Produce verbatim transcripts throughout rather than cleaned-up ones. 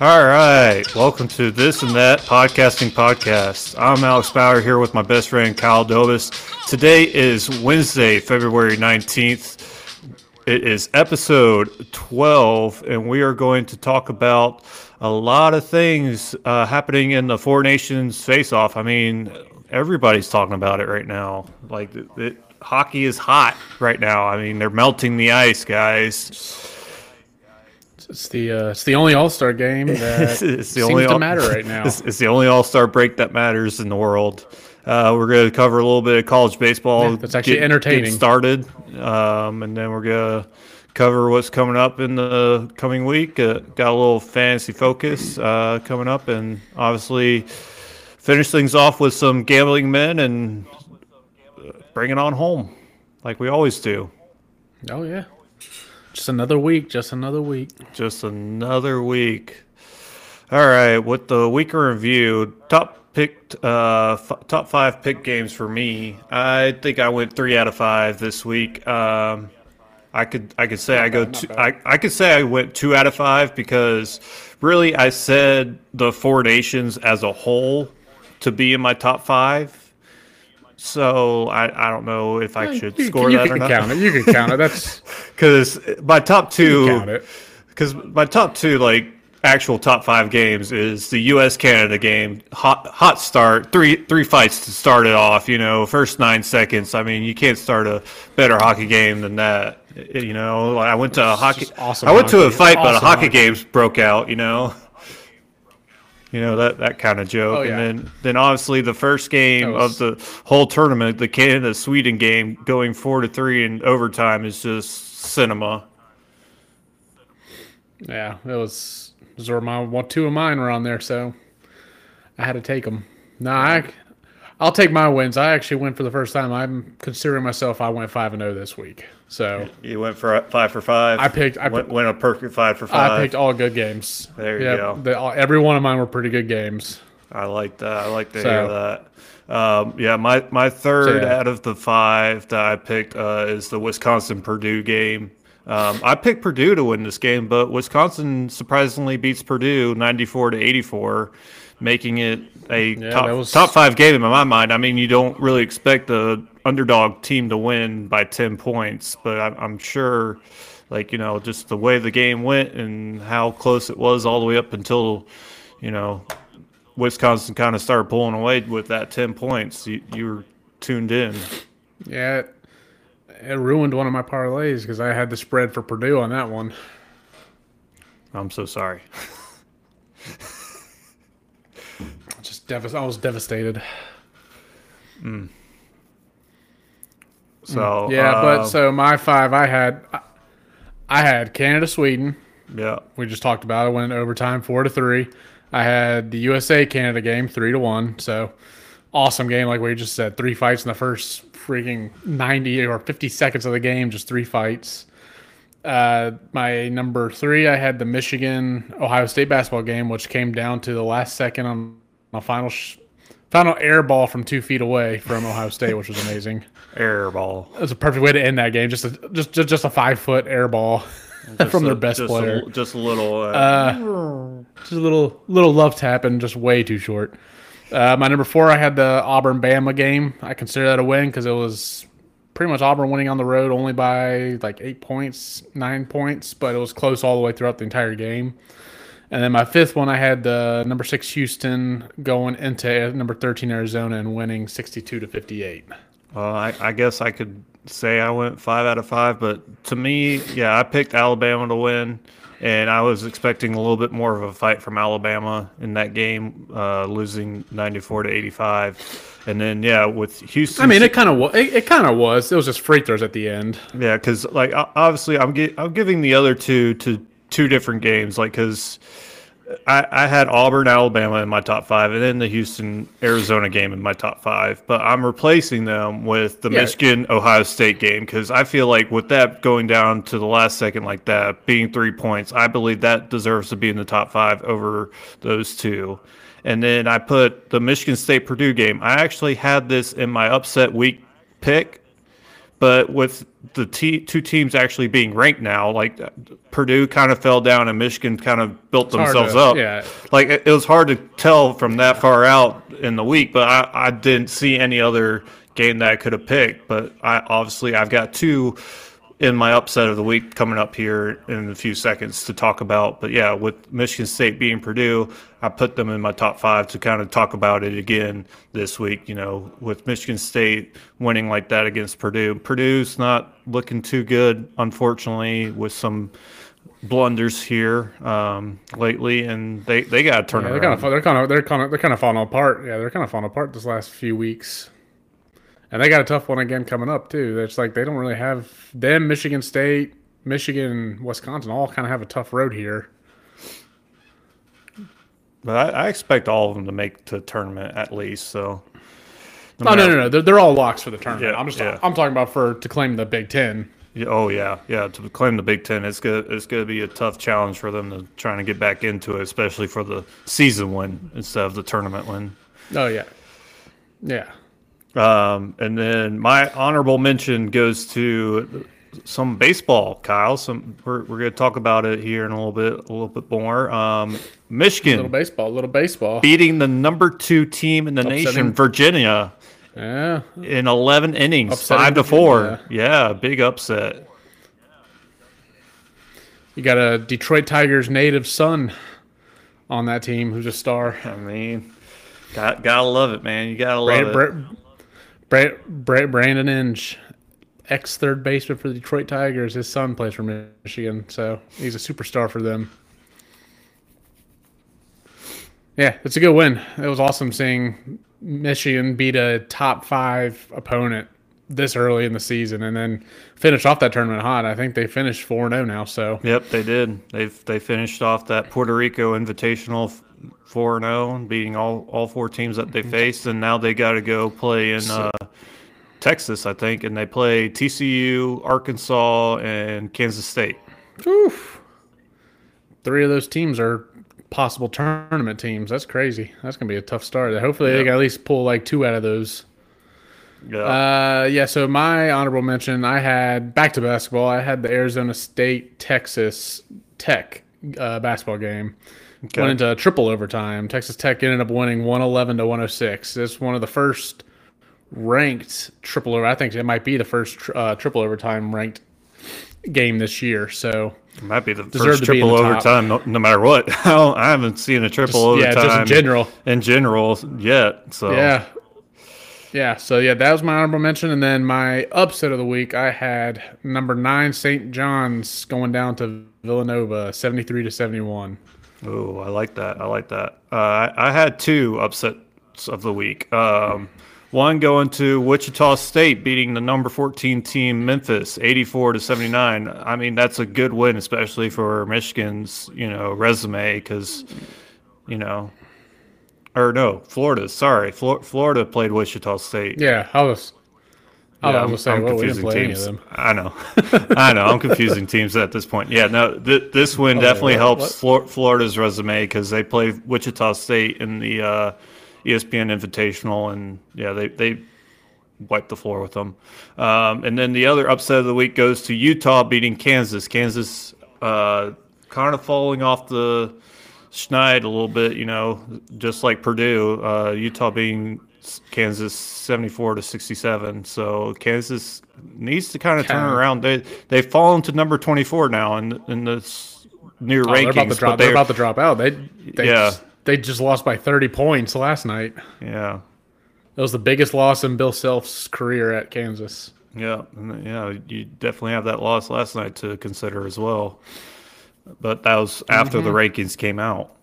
All right, welcome to This and That Podcasting Podcast. I'm Alex Bauer here with my best friend Kyle Dobis. Today is Wednesday, February nineteenth. It is episode twelve, and we are going to talk about a lot of things uh, happening in the Four Nations face-off. I mean, everybody's talking about it right now. Like, it, it, hockey is hot right now. I mean, they're melting the ice, guys. It's the uh, it's the only All-Star game that it's, it's the seems only to all, matter right now. It's, it's the only All-Star break that matters in the world. Uh, we're going to cover a little bit of college baseball. Yeah, that's actually get, entertaining. Get started, um, and then we're going to cover what's coming up in the coming week. Uh, got a little fantasy focus uh, coming up, and obviously finish things off with some gambling men and bring it on home like we always do. Oh, yeah. Just another week, just another week. Just another week. All right, with the week in review, top picked, uh, f- top five pick games for me. I think I went three out of five this week. Um, I could I could say not I go bad, two, I I could say I went two out of five because really I said the Four Nations as a whole to be in my top five. So I, I don't know if I should you, score you that can or not. Count it. You can count it. That's because my top two. Because count it. my top two, like actual top five games, is the U S Canada game. Hot hot start, three three fights to start it off. You know, first nine seconds. I mean, you can't start a better hockey game than that. You know, I went to a hockey. Awesome I went hockey. to a fight, awesome but a hockey hockey. games broke out. You know. You know, that, that kind of joke. Oh, yeah. And then, then obviously the first game was... of the whole tournament, the Canada-Sweden game, going four to three in overtime is just cinema. Yeah, it was, those were my, well, two of mine were on there, so I had to take them. No, I, I'll take my wins. I actually went for the first time. I'm considering myself, I went five and oh this week. So you went for five for five. I picked. I went, went a perfect five for five. I picked all good games. There you yep, go. The, all, every one of mine were pretty good games. I like that. I like to so, hear that. Um, yeah, my my third so, yeah. out of the five that I picked uh, is the Wisconsin Purdue game. Um, I picked Purdue to win this game, but Wisconsin surprisingly beats Purdue ninety-four to eighty-four. Making it a yeah, top was... top five game in my mind. I mean, you don't really expect the underdog team to win by ten points, but I'm, I'm sure, like, you know, just the way the game went and how close it was all the way up until, you know, Wisconsin kind of started pulling away with that ten points. You, you were tuned in. Yeah, it, it ruined one of my parlays because I had the spread for Purdue on that one. I'm so sorry. Just dev- I was devastated. Mm. So yeah, uh, but so my five, I had, I had Canada, Sweden. Yeah, we just talked about it. Went in overtime, four to three. I had the U S A Canada game, three to one. So awesome game, like we just said. Three fights in the first freaking ninety or fifty seconds of the game, just three fights. Uh, my number three, I had the Michigan Ohio State basketball game, which came down to the last second on my final sh- final air ball from two feet away from Ohio State, which was amazing. Air ball. It was a perfect way to end that game. Just a just just, just a five foot air ball from a, their best just player. A, just a little. Uh, uh, just a little little love tap and just way too short. Uh, my number four, I had the Auburn Bama game. I consider that a win because it was pretty much Auburn winning on the road only by like eight points, nine points, but it was close all the way throughout the entire game. And then my fifth one, I had the number six Houston going into number thirteen Arizona and winning sixty-two to fifty-eight. Well, I, I guess I could say I went five out of five, but to me, yeah, I picked Alabama to win, and I was expecting a little bit more of a fight from Alabama in that game, uh, losing ninety-four to eighty-five. And then, yeah, with Houston. I mean, it kind of was. It, it kind of was. It was just free throws at the end. Yeah, because like obviously, I'm gi- I'm giving the other two to two different games, like because I, I had Auburn, Alabama in my top five, and then the Houston, Arizona game in my top five. But I'm replacing them with the yeah. Michigan, Ohio State game because I feel like with that going down to the last second like that, being three points, I believe that deserves to be in the top five over those two. And then I put the Michigan State Purdue game. I actually had this in my upset week pick, but with the t- two teams actually being ranked now, like Purdue kind of fell down and Michigan kind of built It's hard themselves to- up. yeah. Like it, it was hard to tell from that far out in the week, but I, I didn't see any other game that I could have picked. But I obviously I've got two in my upset of the week coming up here in a few seconds to talk about. But yeah, with Michigan State beating Purdue, I put them in my top five to kind of talk about it again this week. You know, with Michigan State winning like that against Purdue, Purdue's not looking too good, unfortunately, with some blunders here um, lately, and they, they got to turn Yeah, it they're kind around. of they're kind of they're kind of they're kind of falling apart. Yeah, they're kind of falling apart this last few weeks, and they got a tough one again coming up too. It's like they don't really have them. Michigan State, Michigan, Wisconsin all kind of have a tough road here. But I, I expect all of them to make the tournament at least. So No, no, matter- no, no. They're, they're all locks for the tournament. Yeah, I'm just yeah. I'm talking about for to claim the Big Ten. Yeah, oh yeah, yeah. To claim the Big Ten, it's good. It's going to be a tough challenge for them to trying to get back into it, especially for the season win instead of the tournament win. Oh yeah, yeah. Um, and then my honorable mention goes to some baseball, Kyle. Some we're we're going to talk about it here in a little bit, a little bit more. Um, Michigan Little baseball, little baseball. beating the number two team in the nation, Upsetting. Virginia, Yeah, in eleven innings, Upsetting five to Virginia. four. Yeah, big upset. you got a Detroit Tigers native son on that team who's a star. I mean, got gotta love it, man. You gotta love Brand, it. Bra- Bra- Bra- Brandon Inge, ex third baseman for the Detroit Tigers. His son plays for Michigan, so he's a superstar for them. Yeah, it's a good win. It was awesome seeing Michigan beat a top five opponent this early in the season and then finish off that tournament hot. I think they finished four and oh now, so Yep, they did. They they finished off that Puerto Rico Invitational four and zero, beating all all four teams that they faced, and now they got to go play in uh, Texas, I think, and they play T C U, Arkansas, and Kansas State. oof. Three of those teams are possible tournament teams. That's crazy. That's going to be a tough start. Hopefully they Yeah. can at least pull like two out of those. Yeah, Uh, yeah, so my honorable mention, I had back to basketball. I had the Arizona State Texas Tech uh, basketball game. Okay. Went into triple overtime. Texas Tech ended up winning one eleven to one oh six. It's one of the first ranked triple over. I think it might be the first tr- uh, triple overtime ranked game this year. So it might be the deserve first to be in triple the top. overtime, no, no matter what. I, don't, I haven't seen a triple Just- yeah, overtime just in general. in general yet. So Yeah. Yeah, so yeah, that was my honorable mention. And then my upset of the week, I had number nine Saint John's going down to Villanova, seventy-three to seventy-one. Oh, I like that. I like that. Uh, I, I had two upsets of the week. Um, one going to Wichita State beating the number fourteen team Memphis, eighty-four to seventy-nine. I mean, that's a good win, especially for Michigan's, you know, resume, because, you know, or no, Florida. Sorry, Flor- Florida played Wichita State. Yeah, I was. I Yeah, was going to say, well, we didn't confusing play any teams. of them. I know, I know. I'm confusing teams at this point. Yeah, no, th- this win Oh, definitely what- helps what? Flor- Florida's resume because they play Wichita State in the uh, E S P N Invitational, and yeah, they they wiped the floor with them. Um, and then the other upset of the week goes to Utah beating Kansas. Kansas uh, kind of falling off the schneid a little bit, you know, just like Purdue. Uh, Utah beating Kansas seventy-four to sixty-seven. So Kansas needs to kind of turn Kind of. around. They they've fallen to number twenty-four now in in this new Oh, they're about to rankings. drop. but They're they're about to drop out. They, they Yeah. just, they just lost by thirty points last night. yeah. It was the biggest loss in Bill Self's career at Kansas. Yeah, and, yeah, you definitely have that loss last night to consider as well. But that was after Mm-hmm. the rankings came out.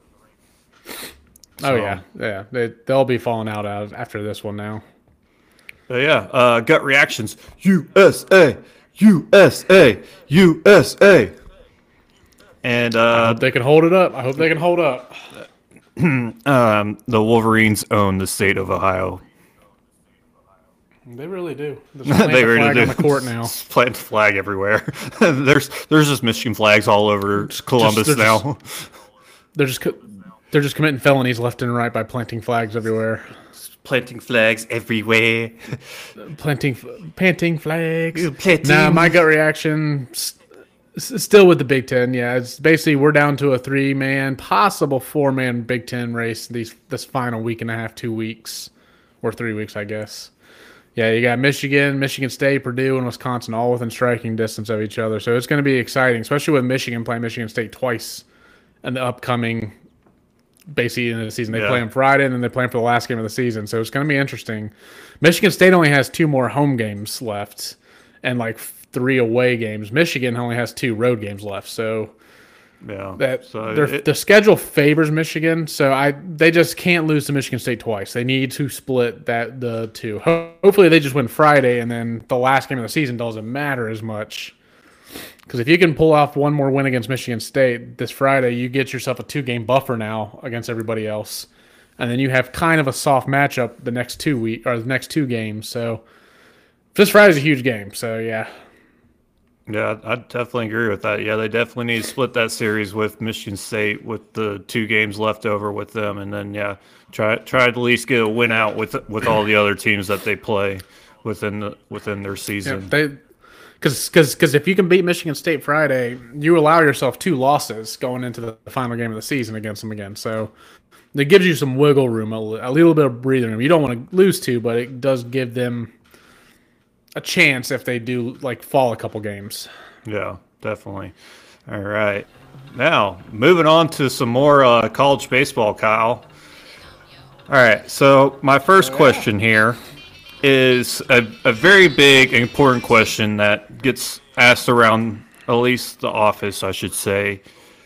Oh So- yeah, yeah. They they'll be falling out of after this one now. But yeah, uh, gut reactions. U S A, U S A, U S A. And I uh, hope they can hold it up. I hope they can hold up. um, the Wolverines own the state of Ohio. They really do. There's They they really flag do. on the court now. Plant flag everywhere. there's there's just Michigan flags all over Columbus they're now. They're just co- they're just committing felonies left and right by planting flags everywhere. It's planting flags everywhere. Planting, planting flags. Planting. Nah, my gut reaction s- s- still with the Big Ten. Yeah, it's basically we're down to a three-man, possible four-man Big Ten race these this final week and a half, two weeks, or three weeks, I guess. Yeah, you got Michigan, Michigan State, Purdue, and Wisconsin all within striking distance of each other. So it's going to be exciting, especially with Michigan playing Michigan State twice in the upcoming, basically, in the season. They Yeah. play them Friday, and then they play them for the last game of the season. So it's going to be interesting. Michigan State only has two more home games left and like three away games. Michigan only has two road games left. So Yeah. that so their, it, the schedule favors Michigan, so I they just can't lose to Michigan State twice. They need to split that the two. Ho- Hopefully, they just win Friday, and then the last game of the season doesn't matter as much. Because if you can pull off one more win against Michigan State this Friday, you get yourself a two-game buffer now against everybody else, and then you have kind of a soft matchup the next two week or the next two games. So this Friday's a huge game. So yeah. Yeah, I definitely agree with that. Yeah, they definitely need to split that series with Michigan State with the two games left over with them, and then yeah, try try to at least get a win out with with all the other teams that they play within the, within their season. Yeah, they because because if you can beat Michigan State Friday, you allow yourself two losses going into the final game of the season against them again. So it gives you some wiggle room, a, a little bit of breathing room. You don't want to lose two, but it does give them a chance if they do like fall a couple games. Yeah, definitely. All right. Now, moving on to some more uh, college baseball, Kyle. All right. So, my first question here is a, a very big and important question that gets asked around at least the office, I should say,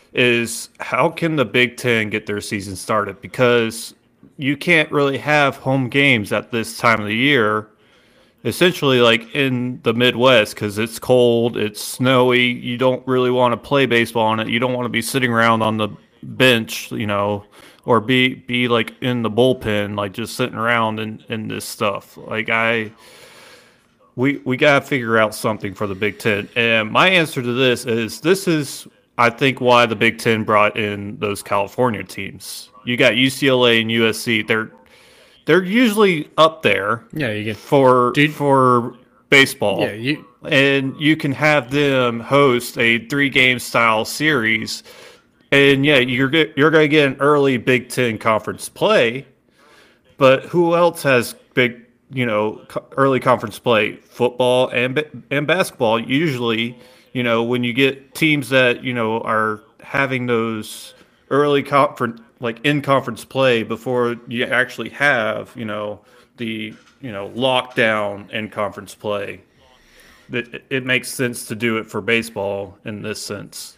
is how can the Big Ten get their season started? Because you can't really have home games at this time of the year. Essentially, like in the Midwest, because it's cold, it's snowy. You don't really want to play baseball on it. You don't want to be sitting around on the bench, you know, or be be like in the bullpen, like just sitting around in, in this stuff. Like I, we we gotta figure out something for the Big Ten. And my answer to this is this is I think why the Big Ten brought in those California teams. You got U C L A and U S C. They're They're usually up there. Yeah, you get for Dude. for baseball. Yeah, you and you can have them host a three-game style series, and yeah, you're get, you're going to get an early Big Ten conference play. But who else has big, you know, co- early conference play? Football and ba- and basketball. Usually, you know, when you get teams that you know are having those early conference, like in conference play before you actually have, you know, the you know lockdown in conference play. It, it makes sense to do it for baseball in this sense.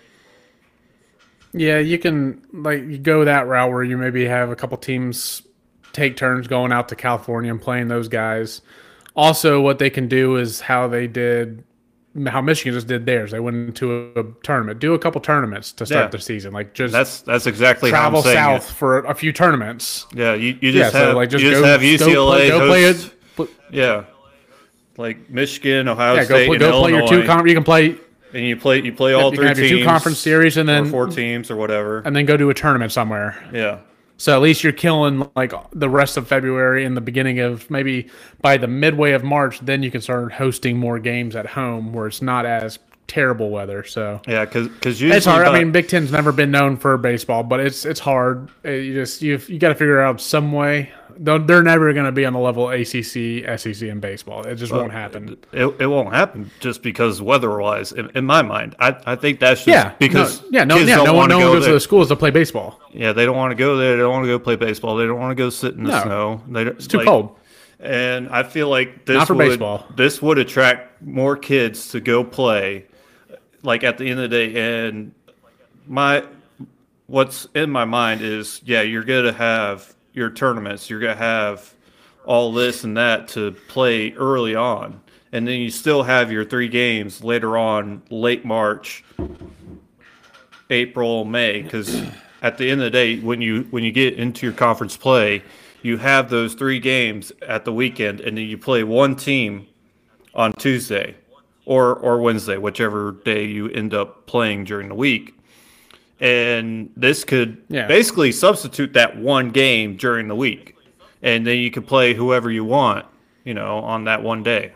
Yeah, you can like you go that route where you maybe have a couple teams take turns going out to California and playing those guys. Also, what they can do is how they did, how Michigan just did theirs. They went into a tournament, do a couple tournaments to start Yeah. the season. Like just That's that's exactly how travel I'm saying south it. for a few tournaments. Yeah, you, you Yeah, just so have like just you just go, have U C L A go play, go play host, it. yeah, like Michigan, Ohio Yeah, State, go, and go play Illinois, your two. Con- you can play and you play you play all you three can have teams, your two conference series and or then four teams or whatever. and then go to a tournament somewhere. Yeah. So at least you're killing like the rest of February and the beginning of maybe by the midway of March, then you can start hosting more games at home where it's not as terrible weather. So Yeah, because usually it's hard. by- I mean, Big Ten's never been known for baseball, but it's it's hard. Uh, You just you you got to figure out some way. They're they're never going to be on the level of A C C, S E C, and baseball. It just won't happen. It, it won't happen just because weather-wise. In, in my mind, I, I think that's just Yeah, because no, yeah, no, kids yeah, don't no one, want no to one go goes there. to the schools to play baseball. Yeah, they don't want to go there. They don't want to go play baseball. They don't want to go sit in the No. snow. They don't, It's too cold. And I feel like this Not for would baseball. this would attract more kids to go play. Like at the end of the day, and my what's in my mind is yeah, you're gonna have your tournaments. You're gonna have all this and that to play early on, and then you still have your three games later on, late March, April, May, because at the end of the day, when you when you get into your conference play, you have those three games at the weekend, and then you play one team on Tuesday or or Wednesday, whichever day you end up playing during the week. And this could Yeah. basically substitute that one game during the week. and then you can play whoever you want, you know, on that one day.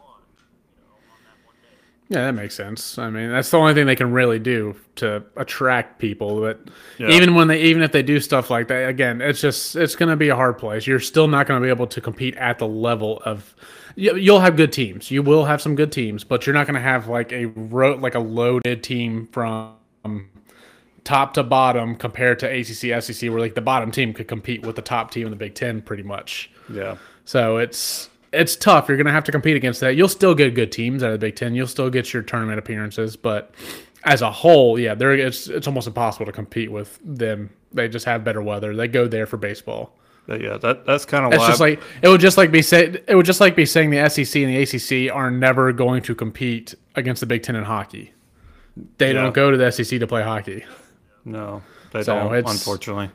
Yeah, that makes sense. I mean, that's the only thing they can really do to attract people. But Yeah. even when they, even if they do stuff like that, again, it's just it's going to be a hard place. You're still not going to be able to compete at the level of. you- You'll have good teams. You will have some good teams, but you're not going to have like a ro- like a loaded team from top to bottom compared to A C C, S E C, where like the bottom team could compete with the top team in the Big Ten, pretty much. Yeah. So it's it's tough. You're going to have to compete against that. You'll still get good teams out of the Big Ten. You'll still get your tournament appearances, but as a whole, yeah, they're it's it's almost impossible to compete with them. They just have better weather. They go there for baseball. But yeah, that that's kind of It's why just like it would just like be say it would just like be saying the S E C and the A C C are never going to compete against the Big Ten in hockey. They Yeah. don't go to the S E C to play hockey. no, they So don't, it's- unfortunately.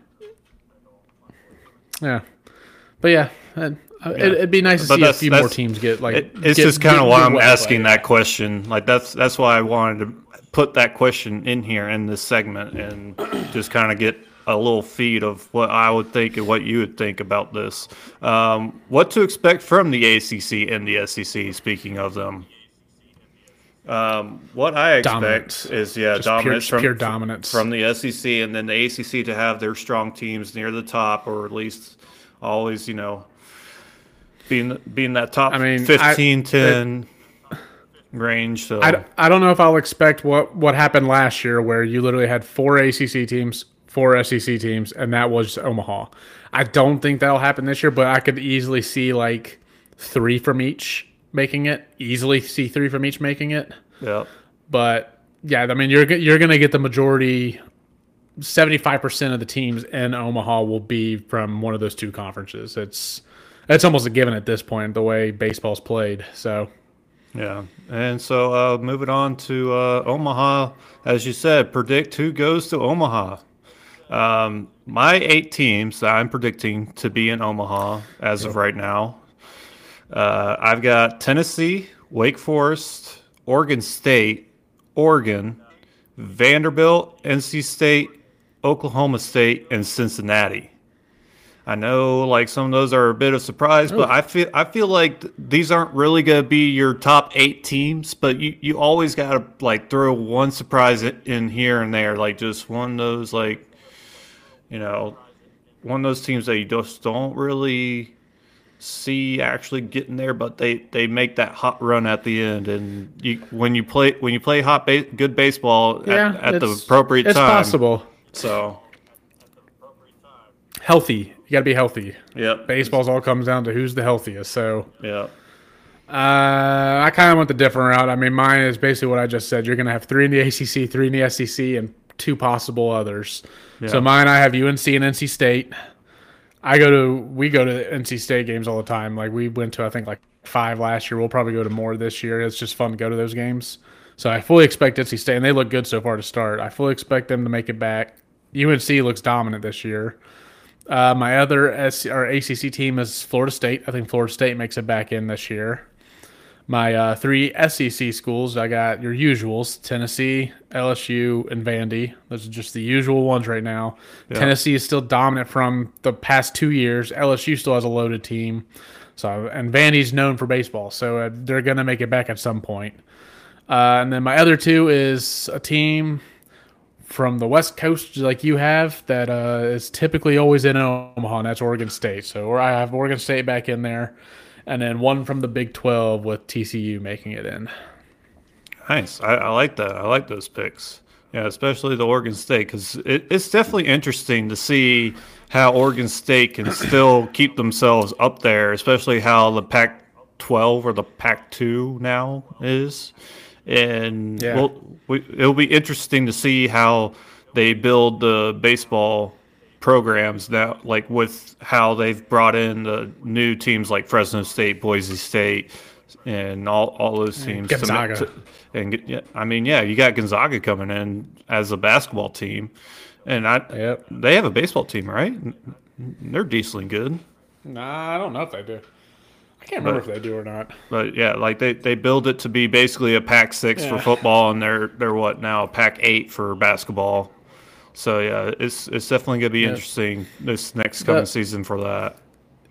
Yeah, but yeah, it, it, it'd be nice to But see a that's- few more that's- teams get like. It, it's get- just kind of get why good I'm weather asking play. that question. Like that's that's why I wanted to put that question in here in this segment and just kind of get a little feed of what I would think and what you would think about this. Um, what to expect from the A C C and the S E C? Speaking of them, um, what I expect Dominance. is yeah, Just pure- dominance from pure dominance. from the S E C, and then the A C C to have their strong teams near the top, or at least always, you know, being being that top I mean, I- fifteen, ten range. So I, d- I don't know if I'll expect what, what happened last year where you literally had four A C C teams, four S E C teams, and that was Omaha. I don't think that'll happen this year, but I could easily see like three from each making it. Easily see three from each making it. yeah, But yeah, I mean, you're g- you're going to get the majority. seventy-five percent of the teams in Omaha will be from one of those two conferences. It's it's almost a given at this point, the way baseball's played. So yeah. And so uh, moving on to uh, Omaha, as you said, predict who goes to Omaha. Um, my eight teams that I'm predicting to be in Omaha as of right now. Uh, I've got Tennessee, Wake Forest, Oregon State, Oregon, Vanderbilt, N C State, Oklahoma State, and Cincinnati. I know, like some of those are a bit of surprise, but I feel I feel like th- these aren't really going to be your top eight teams. But you, you always got to like throw one surprise i- in here and there, like just one of those like, you know, one of those teams that you just don't really see actually getting there, but they, they make that hot run at the end. And you when you play when you play hot ba- good baseball yeah, at, at the it's- appropriate it's time. possible. So Healthy, you got to be healthy. yep, Baseball's all comes down to who's the healthiest. So yep. uh, I kind of went the different route. I mean, mine is basically what I just said. You're going to have three in the A C C, three in the S E C, and two possible others. Yeah. So mine, I have U N C and N C State. I go to we go to N C State games all the time. Like we went to I think like five last year. We'll probably go to more this year. It's just fun to go to those games. So I fully expect N C State, and they look good so far to start. I fully expect them to make it back. U N C looks dominant this year. Uh, my other S or A C C team is Florida State. I think Florida State makes it back in this year. My uh, three S E C schools, I got your usuals: Tennessee, L S U, and Vandy. Those are just the usual ones right now. Yeah. Tennessee is still dominant from the past two years. L S U still has a loaded team. So, and Vandy's known for baseball, so uh, they're gonna make it back at some point. Uh, and then my other two is a team from the West Coast, like you have, that uh, is typically always in Omaha, and that's Oregon State. So I have Oregon State back in there, and then one from the Big twelve with T C U making it in. Nice. I, I like that. I like those picks. Yeah, especially the Oregon State, because it, it's definitely interesting to see how Oregon State can still keep themselves up there, especially how the Pac twelve or the Pac two now is. And Yeah. we'll, we, it'll be interesting to see how they build the baseball programs now, like with how they've brought in the new teams like Fresno State, Boise State, and all, all those teams. to ma- Gonzaga. to- and get- yeah, I mean, yeah, you got Gonzaga coming in as a basketball team, and I Yep. they have a baseball team, right? They're decently good, Nah, I don't know if they do. I can't remember But- if they do or not. but yeah, like they, they build it to be basically a Pac six for Yeah. football, and they're they're what now a Pac eight for basketball. So yeah, it's it's definitely gonna be interesting this next coming But- season for that.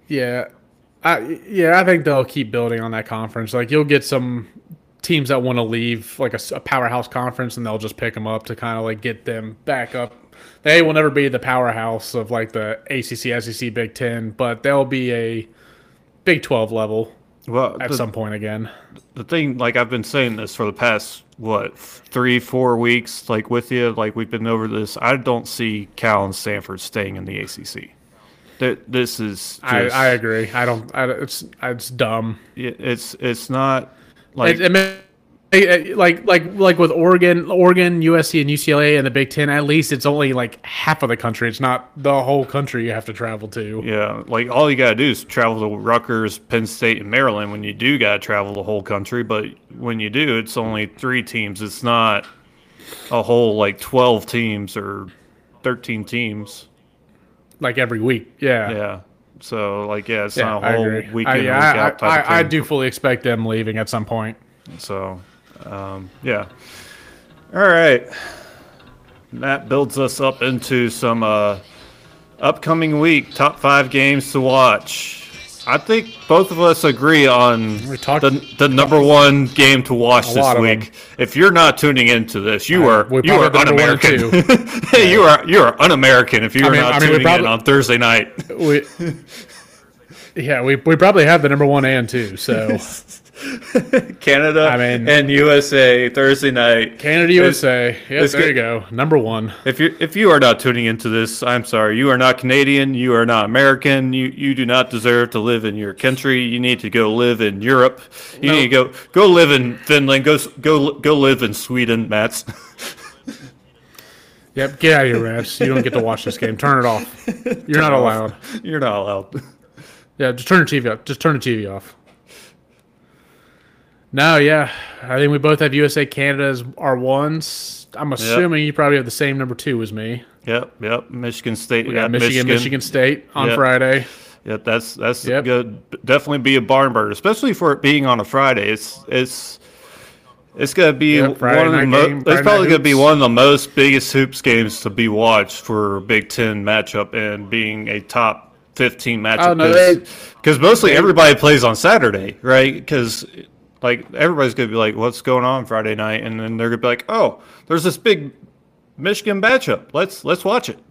Yeah, I yeah I think they'll keep building on that conference. Like you'll get some teams that want to leave like a, a powerhouse conference, and they'll just pick them up to kind of like get them back up. They will never be the powerhouse of like the A C C, S E C, Big Ten, but they'll be a Big twelve level Well, at the, some point again. the thing, like I've been saying this for the past what three, four weeks, like with you, like we've been over this. I don't see Cal and Stanford staying in the A C C. That this is. Just, I, I agree. I don't. I, it's it's dumb. It's it's not like. It, it may, it, like like like with Oregon, Oregon, U S C, and U C L A and the Big Ten. At least it's only like half of the country. It's not the whole country you have to travel to. Yeah, like all you gotta do is travel to Rutgers, Penn State, and Maryland. When you do gotta travel the whole country, but when you do, it's only three teams. It's not a whole like twelve teams or thirteen teams. Like every week, yeah, Yeah. So like yeah, it's yeah. not a I whole agree. weekend I, week yeah, I, out type I, of I thing. do fully expect them leaving at some point. So, um, yeah. All right. That builds us up into some uh, upcoming week top five games to watch. I think both of us agree on We talked- the the number one game to watch A this lot of week. them. If you're not tuning into this, you Uh, are we you are probably have the number one un-American. Hey, you are you are un-American if you are mean- not I mean, we tuning probably- in on Thursday night. We, yeah, we we probably have the number one and two. So Canada I mean- and U S A Thursday night. Canada, U S A. Yep, it's there good. you go. Number one. If you if you are not tuning into this, I'm sorry. You are not Canadian. You are not American. You you do not deserve to live in your country. You need to go live in Europe. You No. need to go go live in Finland. Go s- go go live in Sweden, Mats. Yep, get out of here, Rats. You don't get to watch this game. Turn it off. You're not allowed. You're not allowed. Yeah, just turn the T V off. Just turn the T V off. No, yeah. I think we both have U S A, Canada as our ones. I'm assuming you probably have the same number two as me. Yep, yep. Michigan State. We got yeah, Michigan, Michigan, State on Yep. Friday. Yeah, that's that's Yep. good. Definitely be a barn burner, especially for it being on a Friday. It's it's it's gonna be Yep, Friday one of the night mo- game, it's Friday probably night gonna be hoops. one of the most biggest hoops games to be watched for a Big Ten matchup and being a top fifteen matchup. Oh, no, Because they- mostly they- everybody plays on Saturday, right? Because like everybody's gonna be like, "What's going on Friday night?" And then they're gonna be like, "Oh, there's this big Michigan matchup. Let's let's watch it."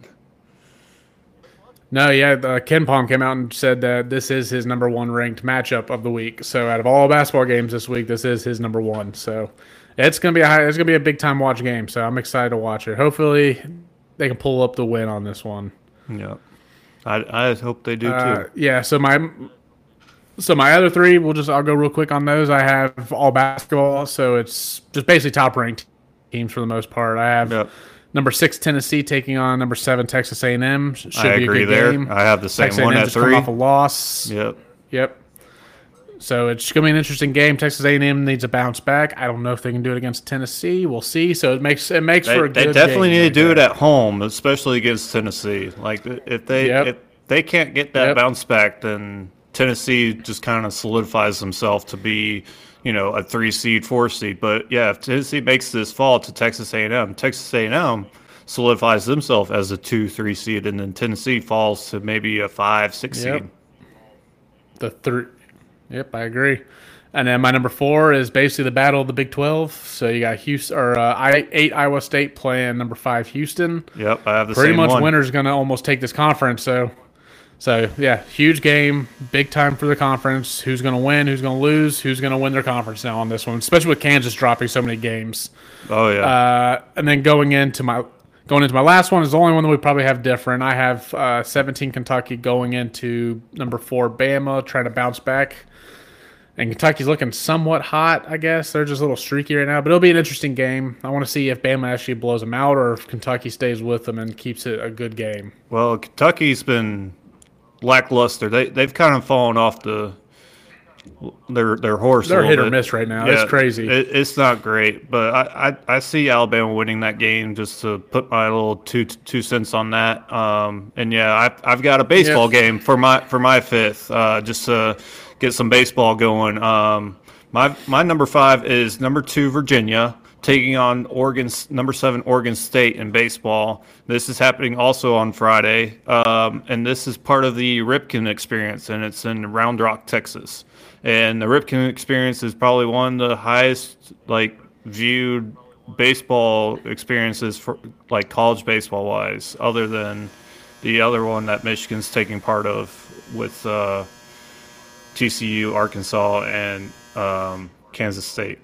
No, yeah, uh, Ken Palm came out and said that this is his number one ranked matchup of the week. So out of all basketball games this week, this is his number one. So it's gonna be a high, it's gonna be a big time watch game. So I'm excited to watch it. Hopefully they can pull up the win on this one. Yeah, I I hope they do too. Uh, yeah. So my so my other three, we'll just I'll go real quick on those. I have all basketball, so it's just basically top ranked teams for the most part. I have. Yep. Number six Tennessee taking on number seven Texas A and M. Should I be agree a good there. game. I have the same Texas one A and M at just coming three. off a loss. Yep. Yep. So it's going to be an interesting game. Texas A and M needs a bounce back. I don't know if they can do it against Tennessee. We'll see. So it makes it makes They, for a they good definitely game need like to do that. it at home, especially against Tennessee. Like if they Yep. if they can't get that Yep. bounce back, then Tennessee just kind of solidifies themselves to be, you know, a three seed, four seed. But yeah, if Tennessee makes this fall to Texas A and M, Texas A and M solidifies themselves as a two, three seed, and then Tennessee falls to maybe a five, six Yep. seed. The three. Yep, I agree. And then my number four is basically the battle of the Big twelve. So you got Houston or uh, I eight Iowa State playing number five Houston. Yep, I have the Pretty same much one. winner's going to almost take this conference. So, so yeah, huge game, big time for the conference. Who's going to win? Who's going to lose? Who's going to win their conference now on this one? Especially with Kansas dropping so many games. Oh yeah. Uh, and then going into my going into my last one is the only one that we probably have different. I have uh, seventeen Kentucky going into number four Bama, trying to bounce back. And Kentucky's looking somewhat hot, I guess. They're just a little streaky right now, but it'll be an interesting game. I want to see if Bama actually blows them out or if Kentucky stays with them and keeps it a good game. Well, Kentucky's been lackluster. They they've kind of fallen off the their their horse. a They're little hit or bit. miss right now. Yeah, It's crazy. It, it's not great, but I, I I see Alabama winning that game. Just to put my little two two cents on that. Um, and yeah, I I've got a baseball Yeah. game for my for my fifth. Uh, just to get some baseball going. Um, my my number five is number two Virginia taking on Oregon's number seven Oregon State in baseball. This is happening also on Friday, um, and this is part of the Ripken Experience, and it's in Round Rock, Texas. And the Ripken Experience is probably one of the highest like viewed baseball experiences for like college baseball wise, other than the other one that Michigan's taking part of with uh, T C U, Arkansas, and um, Kansas State.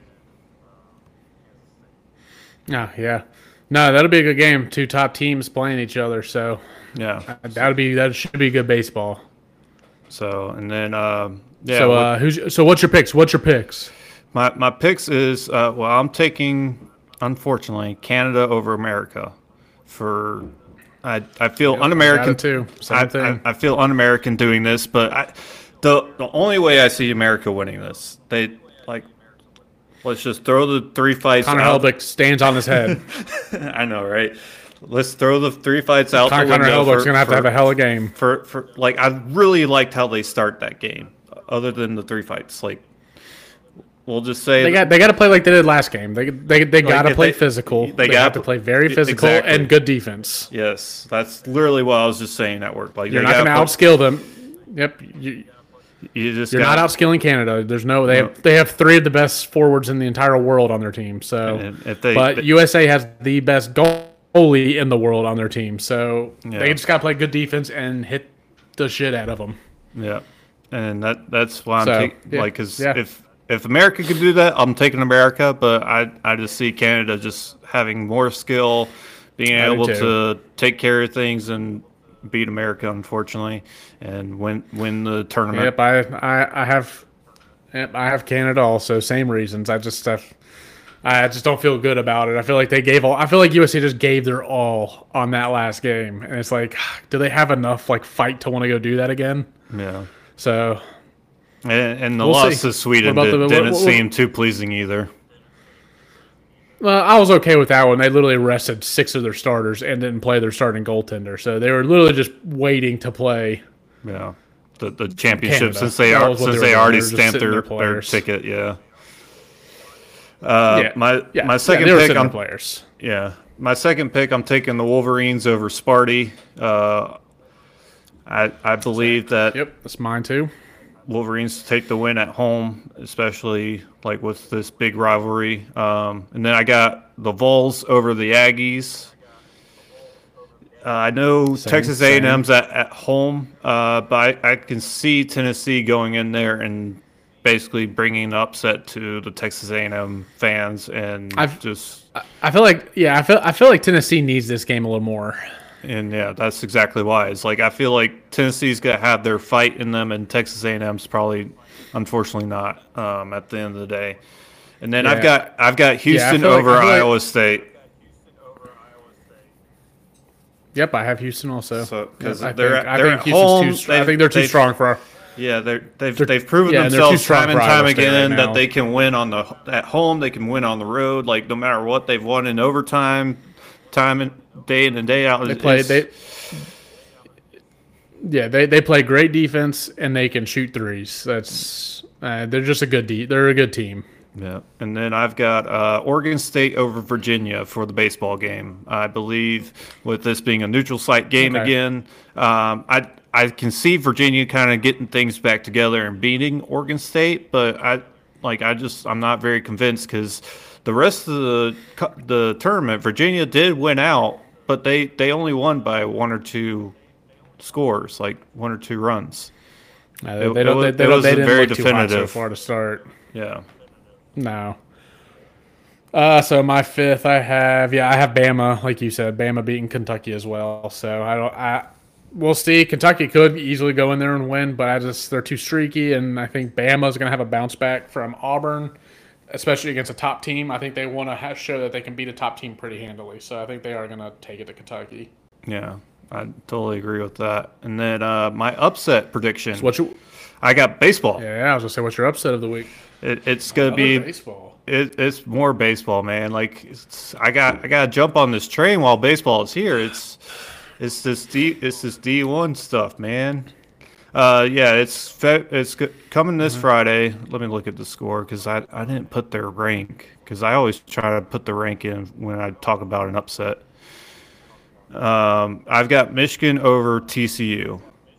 Oh, yeah. No, that'll be a good game. Two top teams playing each other, so Yeah, that'll be that should be good baseball. so and then um, yeah. so what- uh, who's so what's your picks? What's your picks? My my picks is uh, well, I'm taking unfortunately Canada over America. For I I feel un-American got it too. Same I, thing. I, I feel un-American doing this, but I, the the only way I see America winning this, they like let's just throw the three fights Connor out. Helbick stands on his head. I know, right? Let's throw the three fights out Connor, the Connor window. Helbick's for, gonna have for, to have a hell of a game. for for like I really liked how they start that game. Other than the three fights, like. We'll just say They got they got to play like they did last game. They they they got to if play they- physical. they They, gotta have to pl- play very physical exactly. and good defense. yes, that's literally what I was just saying at work. Like You're they not going to gotta outskill them. Yep, you, put- You just you're got, not outskilling Canada. There's no they No. have they have three of the best forwards in the entire world on their team. So, And if they- but they- U S A has the best goalie in the world on their team. So Yeah. they just got to play good defense and hit the shit out of them. Yeah, and that that's why I'm So, taking yeah, like because yeah. if if America could do that, I'm taking America. But I I just see Canada just having more skill, being I do able too. to take care of things and beat America, unfortunately, and win win the tournament. Yep, I I, I have yep, I have Canada also. Same reasons. I just have, I just don't feel good about it. I feel like they gave all. I feel like U S A just gave their all on that last game, and it's like, do they have enough like fight to want to go do that again? Yeah, So and, and the We'll loss see. to Sweden What about did, the- what- didn't what- seem too pleasing either. well, I was okay with that one. They literally rested six of their starters and didn't play their starting goaltender, so they were literally just waiting to play. Yeah, the the championship Canada. since they That are was what since they they were already doing. They were just stamped sitting their, their their players. ticket. Yeah. Uh, Yeah, my yeah, my yeah, second they were pick, sitting I'm their players. yeah, my second pick, I'm taking the Wolverines over Sparty. Uh, I I believe that Yep, that's mine too. Wolverines take the win at home, especially like with this big rivalry. Um, and then I got the Vols over the Aggies. Uh, I know Same, Texas A and same. M's at, at home, uh, but I, I can see Tennessee going in there and basically bringing an upset to the Texas A and M fans and I've- just I feel like yeah, I feel I feel like Tennessee needs this game a little more. and yeah, that's exactly why. It's like I feel like Tennessee's gonna have their fight in them, and Texas A and M's probably, unfortunately, not um, at the end of the day. And then I've Yeah. got I've got Houston feel like- over I feel like- Iowa State. Yep, I have Houston also. So- 'cause Yep, I they're think, at- I they're think at Houston's home. too strong. I They've- think they're too they've- strong for. Yeah, they're, they've They're- they've proven yeah, and they're too themselves strong time and for time Iowa State right again now. that they can win on the at home. They can win on the road. Like no matter what, they've won in overtime, time and day in and day out. They play they. Yeah, they, they play great defense and they can shoot threes. That's uh, they're just a good de- they're a good team. Yeah, and then I've got uh, Oregon State over Virginia for the baseball game. I believe with this being a neutral site game Okay. again, um, I I can see Virginia kind of getting things back together and beating Oregon State, but I like I just I'm not very convinced because the rest of the cu- the tournament Virginia did win out, but they they only won by one or two scores, like one or two runs. Uh, they, It- they it don't. was- They, they it don't. was They didn't very look too hot so definitive. far to start. Yeah. No. Uh, so my fifth, I have yeah, I have Bama, like you said, Bama beating Kentucky as well. So I don't, I we'll see. Kentucky could easily go in there and win, but I just they're too streaky, and I think Bama's going to have a bounce back from Auburn, especially against a top team. I think they want to ha- show that they can beat a top team pretty handily. So I think they are going to take it to Kentucky. Yeah, I totally agree with that. And then uh, my upset prediction. So what you? I got baseball. Yeah, I was going to say, what's your upset of the week? It, it's gonna Another be. baseball. It, it's more baseball, man. Like it's, I got, I got to jump on this train while baseball is here. It's, it's this D, it's this D one stuff, man. Uh, yeah, it's fe- it's c- coming this mm-hmm. Friday. Let me look at the score because I, I didn't put their rank because I always try to put the rank in when I talk about an upset. Um, I've got Michigan over T C U,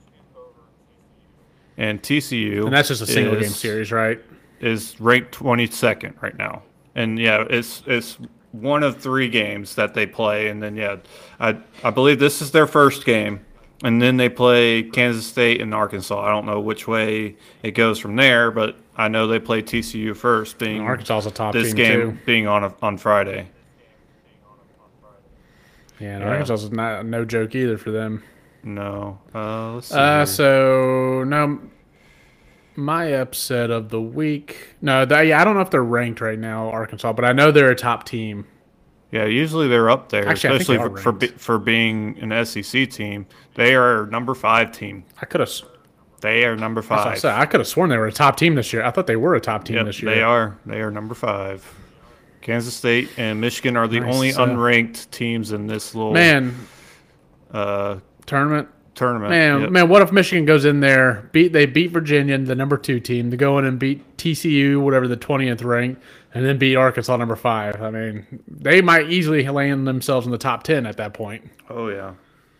and T C U and that's just a single is, game series, right? Is ranked twenty-second right now, and yeah, it's it's one of three games that they play, and then yeah, I I believe this is their first game. And then they play Kansas State and Arkansas. I don't know which way it goes from there, but I know they play T C U first. Being and Arkansas's a top this team game too. being on a, on Friday. Yeah, and yeah. Arkansas is not no joke either for them. No. Uh, let's see uh so no, my upset of the week. No, they, I don't know if they're ranked right now, Arkansas, but I know they're a top team. Yeah, usually they're up there, Actually, especially for, for for being an S E C team. They are number five team. I could have. They are number five. I, I could have sworn they were a top team this year. I thought they were a top team yep, this year. They are. They are number five. Kansas State and Michigan are the nice. only so, unranked teams in this little man uh, tournament. Tournament. Man, yep. man, what if Michigan goes in there, beat they beat Virginia, the number two team, to go in and beat T C U, whatever the twentieth ranked, and then beat Arkansas number five? I mean, they might easily land themselves in the top ten at that point. Oh yeah,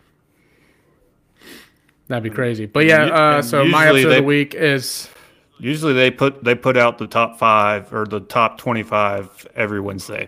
that'd be crazy. But yeah, uh, so my episode they, of the week is usually they put they put out the top five or the top twenty-five every Wednesday.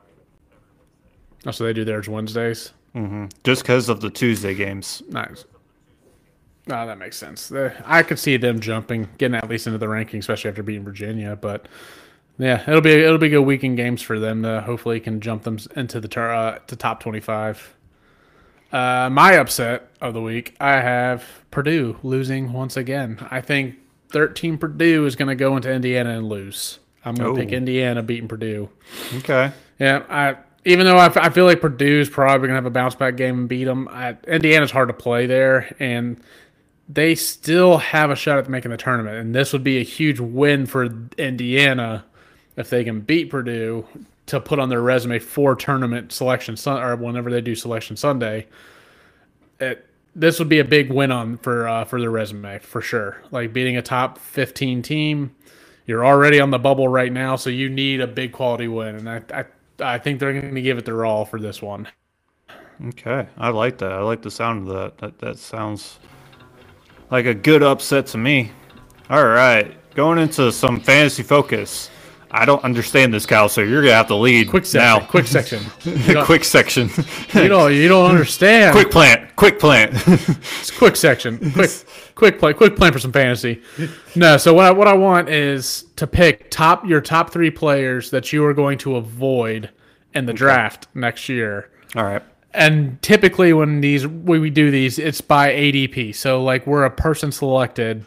Oh, so they do theirs Wednesdays. Mm-hmm. Just because of the Tuesday games. Nice. No, that makes sense. I could see them jumping, getting at least into the ranking, especially after beating Virginia. But yeah, it'll be it'll be good weekend games for them. To hopefully, can jump them into the uh, to top twenty-five. Uh, my upset of the week, I have Purdue losing once again. I think thirteen Purdue is going to go into Indiana and lose. I'm going to oh. pick Indiana beating Purdue. Okay. Yeah, I. Even though I, f- I feel like Purdue's probably going to have a bounce-back game and beat them, I, Indiana's hard to play there, and they still have a shot at making the tournament. And this would be a huge win for Indiana if they can beat Purdue to put on their resume for tournament selection sun- or whenever they do selection Sunday. It, this would be a big win on for uh, for their resume for sure. Like beating a top fifteen team, you're already on the bubble right now, so you need a big quality win, and I. I I think they're going to give it their all for this one. Okay. I like that. I like the sound of that. That that sounds like a good upset to me. All right. Going into some fantasy focus. I don't understand this, Cal, so you're going to have to lead quick section, now. Quick section. quick section. you don't you don't understand. Quick plant. Quick plant. It's quick section. Quick quick play. Quick plan for some fantasy. No, so what I, what I want is to pick top your top three players that you are going to avoid in the okay. draft next year. All right. And typically when these when we do these, it's by A D P. So like we're a person selected.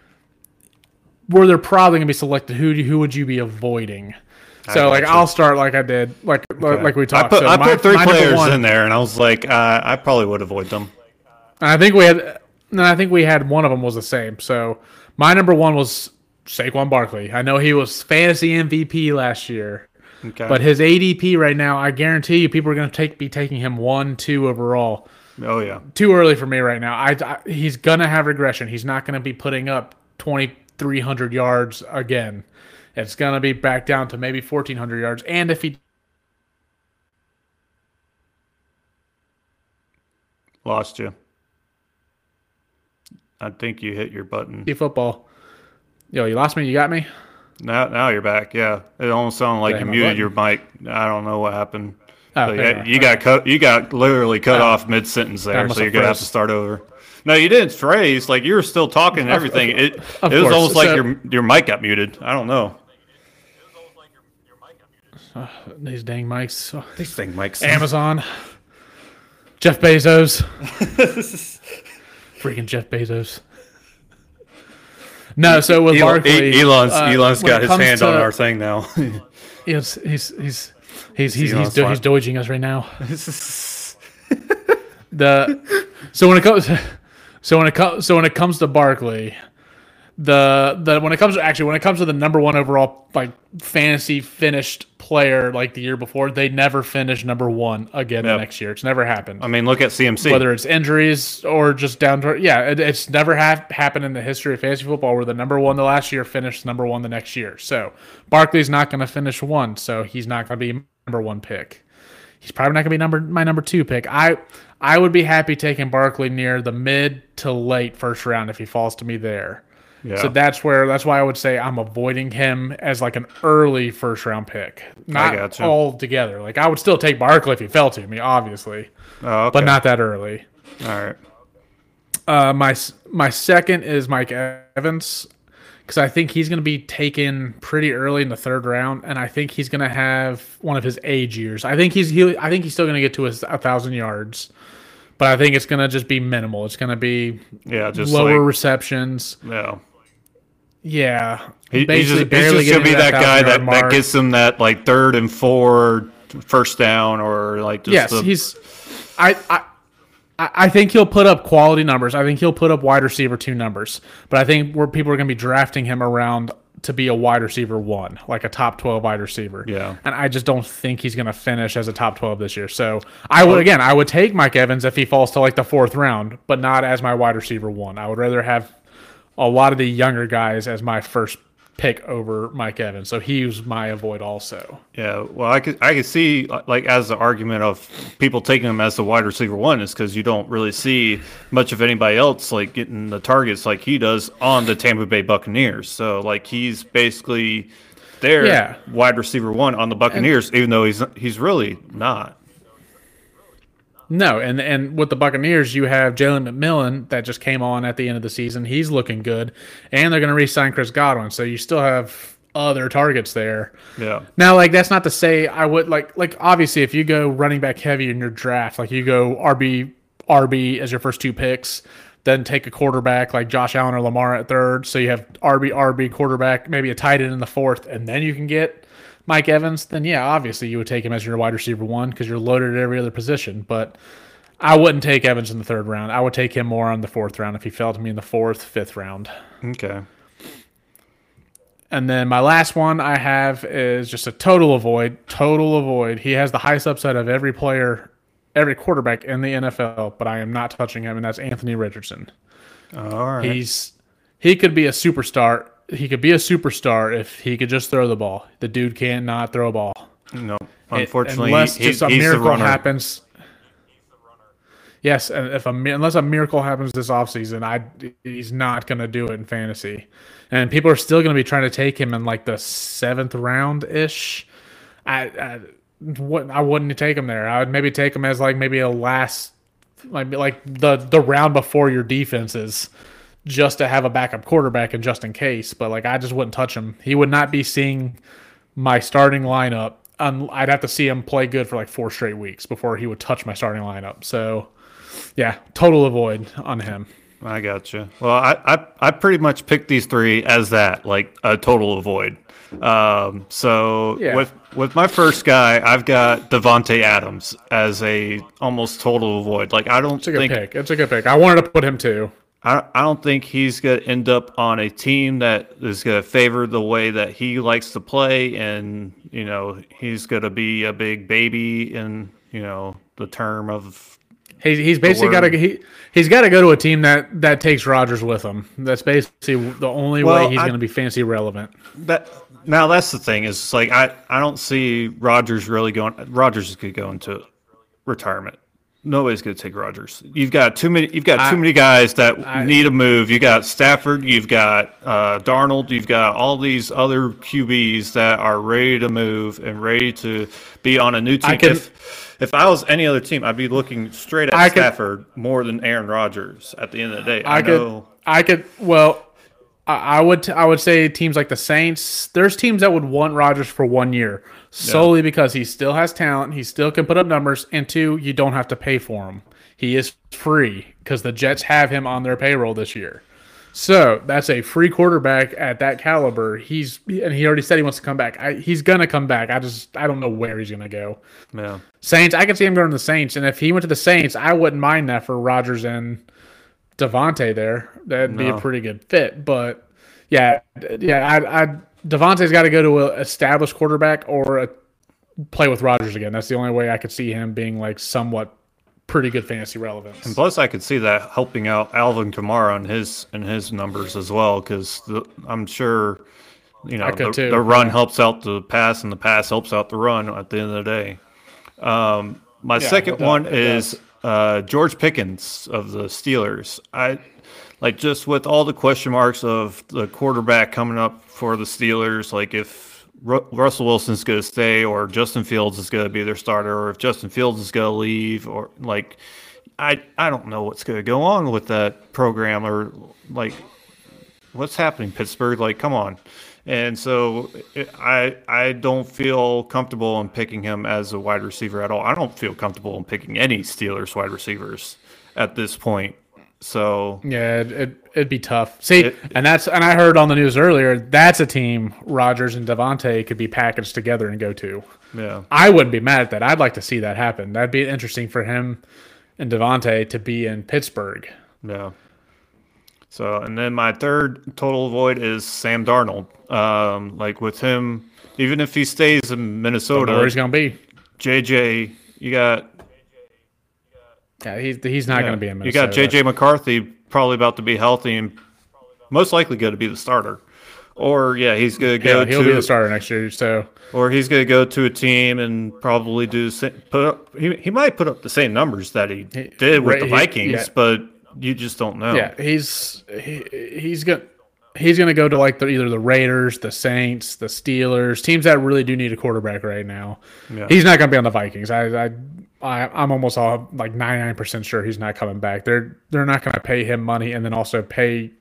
Where they're probably gonna be selected, who who would you be avoiding? So like you. I'll start like I did, like okay. like we talked. I put, so I my, put three players one, in there, and I was like, uh, I probably would avoid them. I think we had, no, I think we had one of them was the same. So my number one was Saquon Barkley. I know he was fantasy M V P last year, okay. but his A D P right now, I guarantee you, people are gonna take be taking him one, two overall. Oh yeah, too early for me right now. I, I he's gonna have regression. He's not gonna be putting up twenty. three hundred yards again. It's going to be back down to maybe fourteen hundred yards. And if he lost you, I think you hit your button. Football. Yo, you lost me? You got me? Now, now you're back. Yeah, it almost sounded like you muted your mic. I don't know what happened. Oh, yeah, you got cut. You got literally cut oh. off mid sentence there, so you're gonna have to start over. No, you didn't phrase. Like you were still talking and everything. It it was course. almost like so, your your mic got muted. I don't know. Uh, these dang mics. Oh, these dang mics. Amazon. Jeff Bezos. Freaking Jeff Bezos. No, so with Elon, Barkley, Elon's uh, Elon's got his hand to, on our thing now. he's he's he's he's he's he's, do, he's dodging us right now. the so when it comes. So when it comes, so when it comes to Barkley, The the when it comes to actually when it comes to the number one overall like fantasy finished player like the year before, they never finish number one again Yep. the next year. It's never happened. I mean, look at C M C. Whether it's injuries or just down to yeah, it, it's never ha- happened in the history of fantasy football where the number one the last year finished number one the next year. So Barkley's not going to finish one, so he's not going to be number one pick. He's probably not going to be number my number two pick. I I would be happy taking Barkley near the mid to late first round if he falls to me there. Yeah. So that's where that's why I would say I'm avoiding him as like an early first round pick. Not gotcha. all together. Like I would still take Barkley if he fell to me, obviously, Oh, okay. but not that early. All right. Uh, my my second is Mike Evans because I think he's going to be taken pretty early in the third round, and I think he's going to have one of his age years. I think he's he, I think he's still going to get to his a thousand yards, but I think it's going to just be minimal. It's going to be Yeah, just lower like, receptions. yeah. Yeah, He, he's basically just, he's barely just gonna be getting that to guy that, one thousand yard that mark. gets him that like third and four first down or like just Yes, the, he's. I, I I I think he'll put up quality numbers. I think he'll put up wide receiver two numbers. But I think where people are going to be drafting him around to be a wide receiver one, like a top twelve wide receiver. Yeah. And I just don't think he's going to finish as a top twelve this year. So I would again, I would take Mike Evans if he falls to like the fourth round, but not as my wide receiver one. I would rather have a lot of the younger guys as my first pick over Mike Evans. So he was my avoid also. Yeah, well, I could I could see like as the argument of people taking him as the wide receiver one is because you don't really see much of anybody else like getting the targets like he does on the Tampa Bay Buccaneers. So like he's basically their Yeah. wide receiver one on the Buccaneers, even though he's he's really not. No, and and with the Buccaneers, you have Jalen McMillan that just came on at the end of the season. He's looking good, and they're going to re-sign Chris Godwin, so you still have other targets there. Yeah, Now, like that's not to say I would like like obviously if you go running back heavy in your draft, like you go R B R B as your first two picks, then take a quarterback like Josh Allen or Lamar at third, so you have R B R B quarterback, maybe a tight end in the fourth, and then you can get Mike Evans, then yeah, obviously you would take him as your wide receiver one because you're loaded at every other position. But I wouldn't take Evans in the third round. I would take him more on the fourth round if he fell to me in the fourth, fifth round. okay. And then my last one I have is just a total avoid. Total avoid. He has the highest upside of every player, every quarterback in the N F L, but I am not touching him, and that's Anthony Richardson. All right. He's he could be a superstar. He could be a superstar if he could just throw the ball. The dude cannot throw a ball. no, unfortunately, unless he, just a he's the miracle runner. happens. Yes, and if a mi- unless a miracle happens this offseason, I he's not going to do it in fantasy. And people are still going to be trying to take him in like the seventh round ish. I, I wouldn't I wouldn't take him there. I would maybe take him as like maybe a last like like the the round before your defenses, just to have a backup quarterback and just in case. But like I just wouldn't touch him. He would not be seeing my starting lineup. Um, I'd have to see him play good for like four straight weeks before he would touch my starting lineup. So, yeah, total avoid on him. I got you. Well, I, I I pretty much picked these three as that, like a total avoid. Um, so Yeah. with with my first guy, I've got Devontae Adams as a almost total avoid. Like I don't It's a good think pick. It's a good pick. I wanted to put him too. I, I don't think he's going to end up on a team that is going to favor the way that he likes to play, and you know he's going to be a big baby in you know the term of He's he's basically got word. to he he's got to go to a team that that takes Rodgers with him. That's basically the only Well, way he's I- going to be fantasy relevant. that. Now that's the thing is like I, I don't see Rodgers really going. Rodgers is going to go into retirement. Nobody's going to take Rodgers. You've got too many. You've got I- too many guys that I- need a move. You got Stafford. You've got uh, Darnold. You've got all these other Q Bs that are ready to move and ready to be on a new team. I can- if if I was any other team, I'd be looking straight at I can- Stafford more than Aaron Rodgers. At the end of the day, I, I know. could I could well I, I would I would say teams like the Saints. There's teams that would want Rodgers for one year solely because he still has talent. He still can put up numbers, and two, you don't have to pay for him. He is free because the Jets have him on their payroll this year. So that's a free quarterback at that caliber. He's and he already said he wants to come back. I, he's gonna come back. I just I don't know where he's gonna go. Yeah. Saints. I can see him going to the Saints, and if he went to the Saints, I wouldn't mind that for Rodgers and Devontae there. That'd be No. a pretty good fit. But Yeah, yeah. I, I Devontae's got to go to an established quarterback or a, play with Rodgers again. That's the only way I could see him being like somewhat pretty good fantasy relevance. And plus, I could see that helping out Alvin Kamara and his and his numbers as well, because I'm sure you know the, the run yeah. helps out the pass, and the pass helps out the run at the end of the day. Um, my yeah, second does, one is uh, George Pickens of the Steelers. I like just with all the question marks of the quarterback coming up for the Steelers, like if Russell Wilson's going to stay or Justin Fields is going to be their starter, or if Justin Fields is going to leave, or like I I don't know what's going to go on with that program, or like what's happening Pittsburgh, like come on. And so it, I I don't feel comfortable in picking him as a wide receiver at all. I don't feel comfortable in picking any Steelers wide receivers at this point. So yeah, it, it, it'd be tough. See, it, and that's and I heard on the news earlier that's a team Rodgers and Devontae could be packaged together and go to. Yeah, I wouldn't be mad at that. I'd like to see that happen. That'd be interesting for him and Devontae to be in Pittsburgh. Yeah. So and then my third total avoid is Sam Darnold. Um, like with him, even if he stays in Minnesota, don't know where he's gonna be. J J, you got. Yeah, he's he's not yeah. going to be in Minnesota. You got J J McCarthy probably about to be healthy and most likely going to be the starter. Or, yeah, he's going to go yeah, he'll to... be the starter next year, so... Or he's going to go to a team and probably do... Put up, he, he might put up the same numbers that he did with right, the Vikings, he, yeah. but you just don't know. Yeah, he's he, he's going he's going to go to, like, the, either the Raiders, the Saints, the Steelers, teams that really do need a quarterback right now. Yeah. He's not going to be on the Vikings. I... I I, I'm almost all like ninety-nine percent sure he's not coming back. They're they're not going to pay him money and then also pay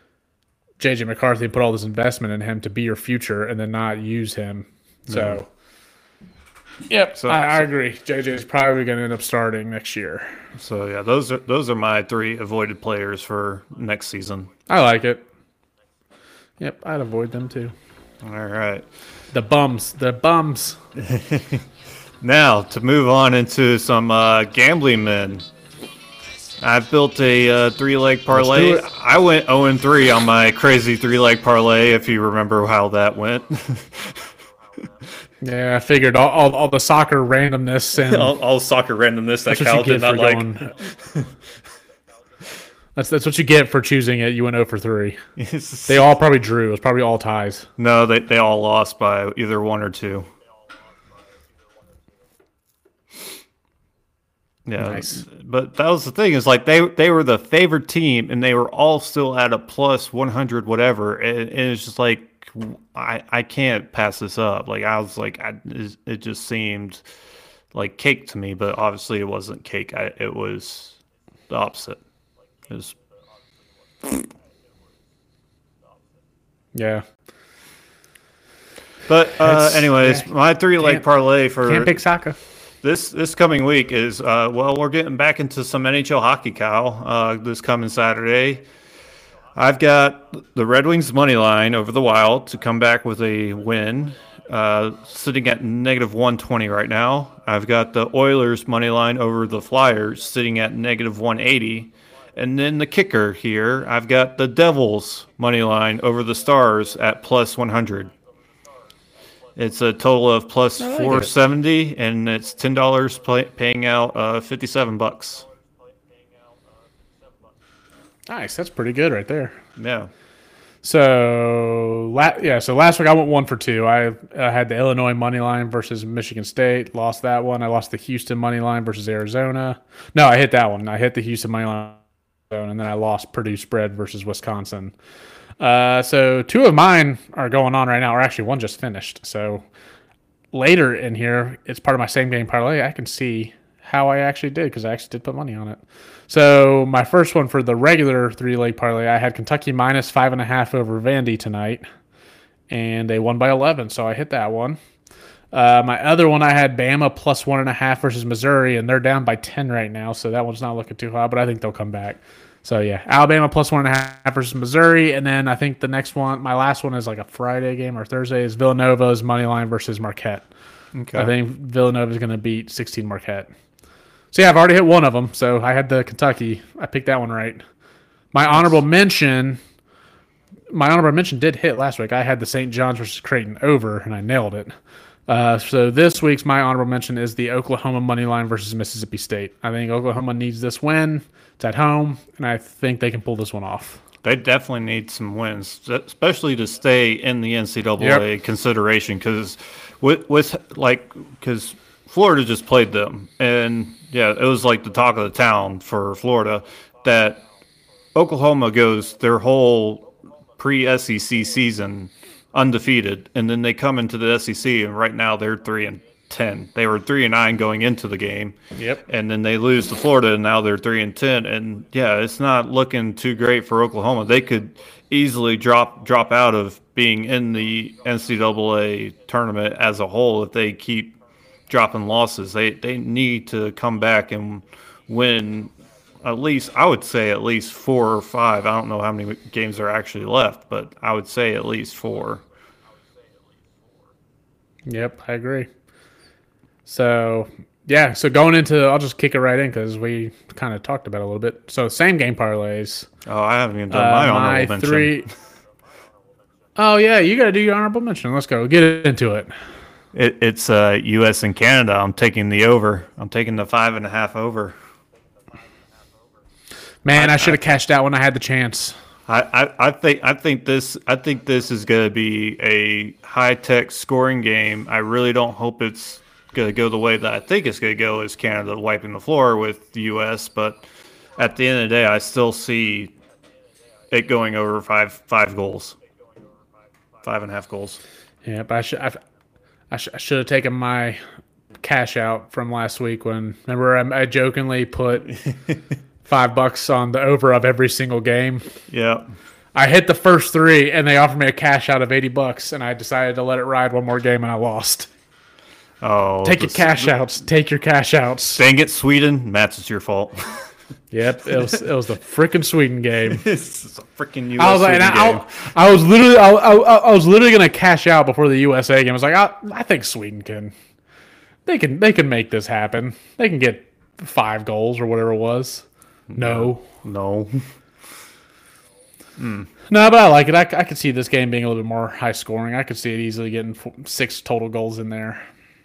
J J McCarthy and put all this investment in him to be your future and then not use him. So, yeah. yep, so, I, I agree. J J is probably going to end up starting next year. So yeah, those are those are my three avoided players for next season. I like it. Yep, I'd avoid them too. All right, the bums, the bums. Now, to move on into some uh, gambling men. I've built a uh, three-leg parlay. I went oh and three on my crazy three-leg parlay, if you remember how that went. Yeah, I figured all, all, all the soccer randomness and... all, all soccer randomness that Cal did not like. Going, that's, that's what you get for choosing it. You went oh for three. They all probably drew. It was probably all ties. No, they, they all lost by either one or two. Yeah, nice. But that was the thing is like they they were the favored team and they were all still at a plus one hundred whatever, and, and it's just like I I can't pass this up. Like I was like I, it just seemed like cake to me, but obviously it wasn't cake. I, it was the opposite. It was yeah. But uh, anyways, yeah. my three leg parlay for can't pick soccer. This this coming week is, uh, well, we're getting back into some N H L hockey, Kyle, uh, this coming Saturday. I've got the Red Wings money line over the Wild to come back with a win, uh, sitting at negative one twenty right now. I've got the Oilers money line over the Flyers sitting at negative one eighty. And then the kicker here, I've got the Devils money line over the Stars at plus one hundred. It's a total of plus like four seventy, it. and it's ten dollars pay, paying out uh, fifty-seven bucks. Nice, that's pretty good right there. Yeah. So la- yeah, so last week I went one for two. I uh, had the Illinois money line versus Michigan State, lost that one. I lost the Houston money line versus Arizona. No, I hit that one. I hit the Houston money line, and then I lost Purdue spread versus Wisconsin. Uh, so two of mine are going on right now, or actually one just finished. So later in here, it's part of my same game parlay. I can see how I actually did because I actually did put money on it. So my first one for the regular three-leg parlay, I had Kentucky minus five and a half over Vandy tonight, and they won by eleven. So I hit that one. Uh, my other one, I had Bama plus one and a half versus Missouri, and they're down by ten right now. So that one's not looking too hot, but I think they'll come back. So, yeah, Alabama plus one and a half versus Missouri. And then I think the next one, my last one is like a Friday game or Thursday, is Villanova's money line versus Marquette. Okay. I think Villanova is going to beat sixteen Marquette. So, yeah, I've already hit one of them. So, I had the Kentucky. I picked that one right. My honorable mention my honorable mention did hit last week. I had the Saint John's versus Creighton over, and I nailed it. Uh, so this week's my honorable mention is the Oklahoma money line versus Mississippi State. I think Oklahoma needs this win. It's at home, and I think they can pull this one off. They definitely need some wins, especially to stay in the N C double A yep. consideration. Because with with like because Florida just played them, and yeah, it was like the talk of the town for Florida that Oklahoma goes their whole pre-S E C season undefeated, and then they come into the S E C, and right now they're three and ten. They were three and nine going into the game. Yep. And then they lose to Florida, and now they're three and ten. And yeah, it's not looking too great for Oklahoma. They could easily drop drop out of being in the N C double A tournament as a whole if they keep dropping losses. They they need to come back and win at least, I would say at least four or five. I don't know how many games are actually left, but I would say at least four. Yep, I agree. So, yeah, so going into, I'll just kick it right in because we kind of talked about it a little bit. So, same game parlays. Oh, I haven't even done uh, my honorable mention. Three... Oh, yeah, you got to do your honorable mention. Let's go. Get into it. it it's uh, U S and Canada. I'm taking the over. I'm taking the five and a half over. Man, I, I should have cashed out when I had the chance. I, I, I think I think this I think this is going to be a high-tech scoring game. I really don't hope it's going to go the way that I think it's going to go, is Canada wiping the floor with the U S. But at the end of the day, I still see it going over five five goals, five and a half goals. Yeah, but I should I've, I, sh- I should have taken my cash out from last week when remember I, I jokingly put five bucks on the over of every single game. Yeah. I hit the first three, and they offered me a cash out of eighty bucks, and I decided to let it ride one more game, and I lost. Oh, take your cash outs. Take your cash outs. Dang it, Sweden. Matt's, it's your fault. Yep, it was it was the freaking Sweden game. It's a freaking U S I was like, Sweden I, game. I, I was literally, I, I, I was literally gonna cash out before the U S A game. I was like, I, I think Sweden can, they can, they can make this happen. They can get five goals or whatever it was. No, no. Mm. No, but I like it. I, I could see this game being a little bit more high scoring. I could see it easily getting four, six total goals in there.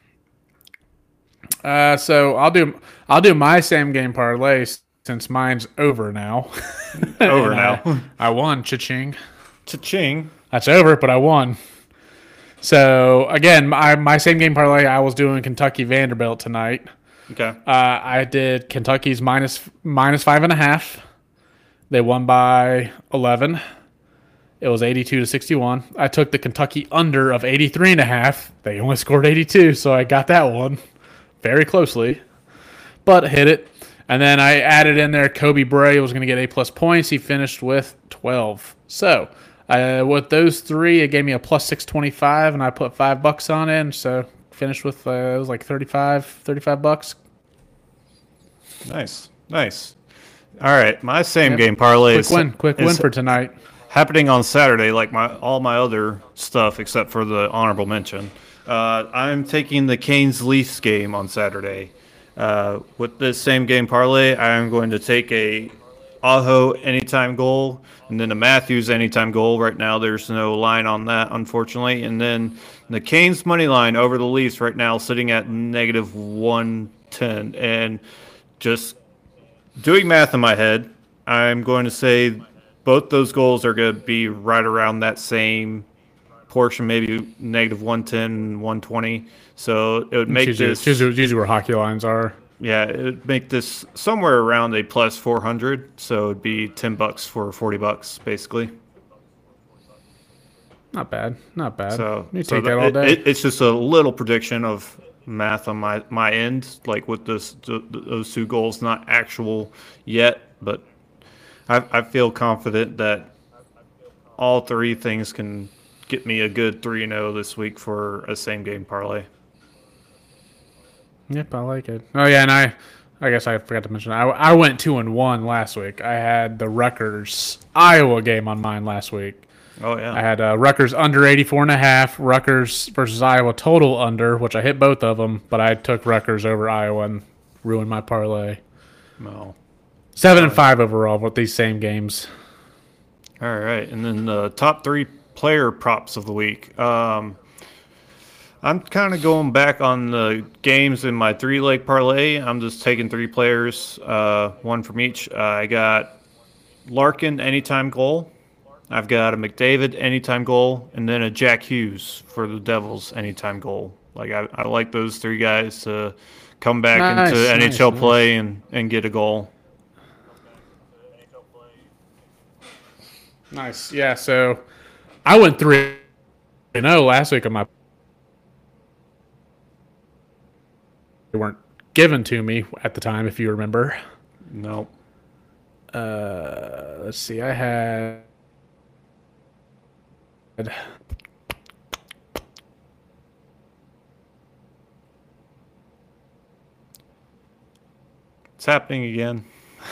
Uh, so I'll do I'll do my same game parlay since mine's over now. Over now. I, I won. Cha-ching. Cha-ching. That's over, but I won. So again, my my same game parlay. I was doing Kentucky Vanderbilt tonight. Okay. Uh, I did Kentucky's minus minus five and a half. They won by eleven. It was eighty-two to sixty-one. I took the Kentucky under of eighty-three and a half. They only scored eighty-two, so I got that one very closely, but hit it. And then I added in there Kobe Bray was going to get A plus points. He finished with twelve. So uh, with those three, it gave me a plus six twenty-five, and I put five bucks on it. And so finished with uh, it was like thirty-five, thirty-five bucks. Nice, nice. All right, my same yep. game parlay. Quick win, quick win for tonight. Happening on Saturday, like my all my other stuff except for the honorable mention. Uh, I'm taking the Canes Leafs game on Saturday. Uh, with this same game parlay, I'm going to take a Aho anytime goal and then a Matthews anytime goal. Right now, there's no line on that, unfortunately. And then the Canes money line over the Leafs right now sitting at negative one ten. And just doing math in my head, I'm going to say both those goals are going to be right around that same portion, maybe negative one ten, one twenty. So it would make usually, this... Usually, usually where hockey lines are. Yeah, it would make this somewhere around a plus four hundred. So it would be ten bucks for forty bucks, basically. Not bad. Not bad. So, you so take the, that all day. It, it's just a little prediction of math on my, my end, like with this, those two goals, not actual yet, but I, I feel confident that all three things can get me a good three and oh this week for a same game parlay. Yep, I like it. Oh yeah, and I, I guess I forgot to mention I, I went two and one last week. I had the Rutgers Iowa game on mine last week. Oh yeah, I had uh, Rutgers under eighty-four and a half. Rutgers versus Iowa total under, which I hit both of them, but I took Rutgers over Iowa and ruined my parlay. No, seven and five overall with these same games. All right, and then the top three player props of the week. Um, I'm kind of going back on the games in my three leg parlay. I'm just taking three players, uh, one from each. Uh, I got Larkin anytime goal. I've got a McDavid anytime goal, and then a Jack Hughes for the Devils anytime goal. Like I, I like those three guys to come back into Nice, nice, N H L nice. play and, and get a goal. Nice. Yeah, so I went three and oh last week on my they weren't given to me at the time, if you remember. Nope. Uh, let's see. I had It's happening again.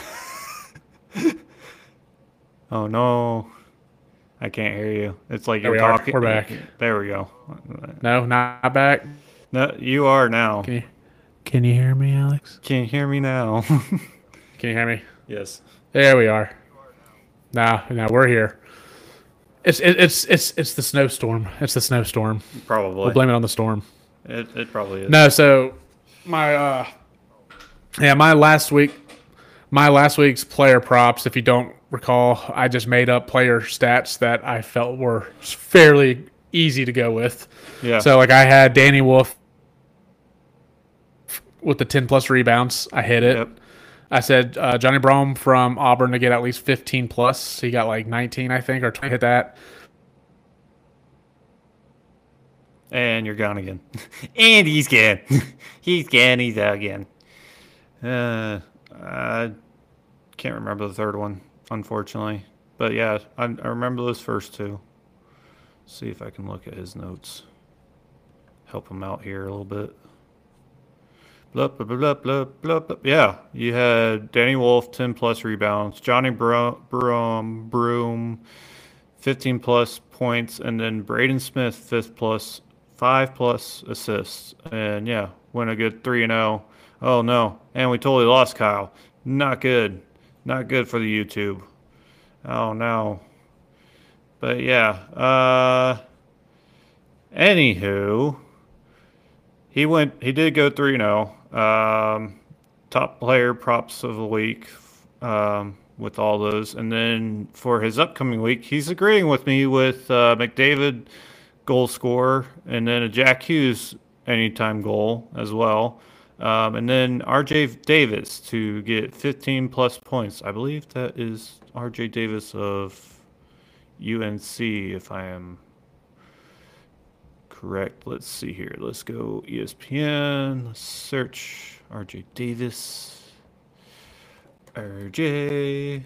Oh no. I can't hear you. It's like there you're we are. talking. We're back. There we go. No, not back. No, you are now. Can you can you hear me, Alex? Can you hear me now? Can you hear me? Yes. There we are. Now, now we're here. It's it, it's it's it's the snowstorm. It's the snowstorm. Probably. We'll blame it on the storm. It, it probably is. No, so my uh yeah, my last week my last week's player props, if you don't recall, I just made up player stats that I felt were fairly easy to go with. Yeah. So like I had Danny Wolf with the ten plus rebounds. I hit it. Yep. I said uh, Johnny Brome from Auburn to get at least fifteen plus. He got like nineteen, I think, or twenty. Hit that. And you're gone again. And he's gone. He's gone. He's out again. Uh, I can't remember the third one, unfortunately. But yeah, I, I remember those first two. See if I can look at his notes. Help him out here a little bit. Blah, blah, blah, blah, blah, blah, blah. Yeah, you had Danny Wolf, ten plus rebounds. Johnny Broom, Broom, Broom fifteen plus points. And then Braden Smith, fifth plus, five plus assists. And yeah, went a good three and oh. Oh no, and we totally lost Kyle. Not good. Not good for the YouTube. Oh no. But yeah, uh, anywho, he went. He did go three and zero. Um, top player props of the week um, with all those, and then for his upcoming week, he's agreeing with me with uh, McDavid goal scorer, and then a Jack Hughes anytime goal as well, um, and then R J Davis to get fifteen plus points. I believe that is R J Davis of U N C, if I am correct. Let's see here. Let's go E S P N. Let's search R J Davis. R J.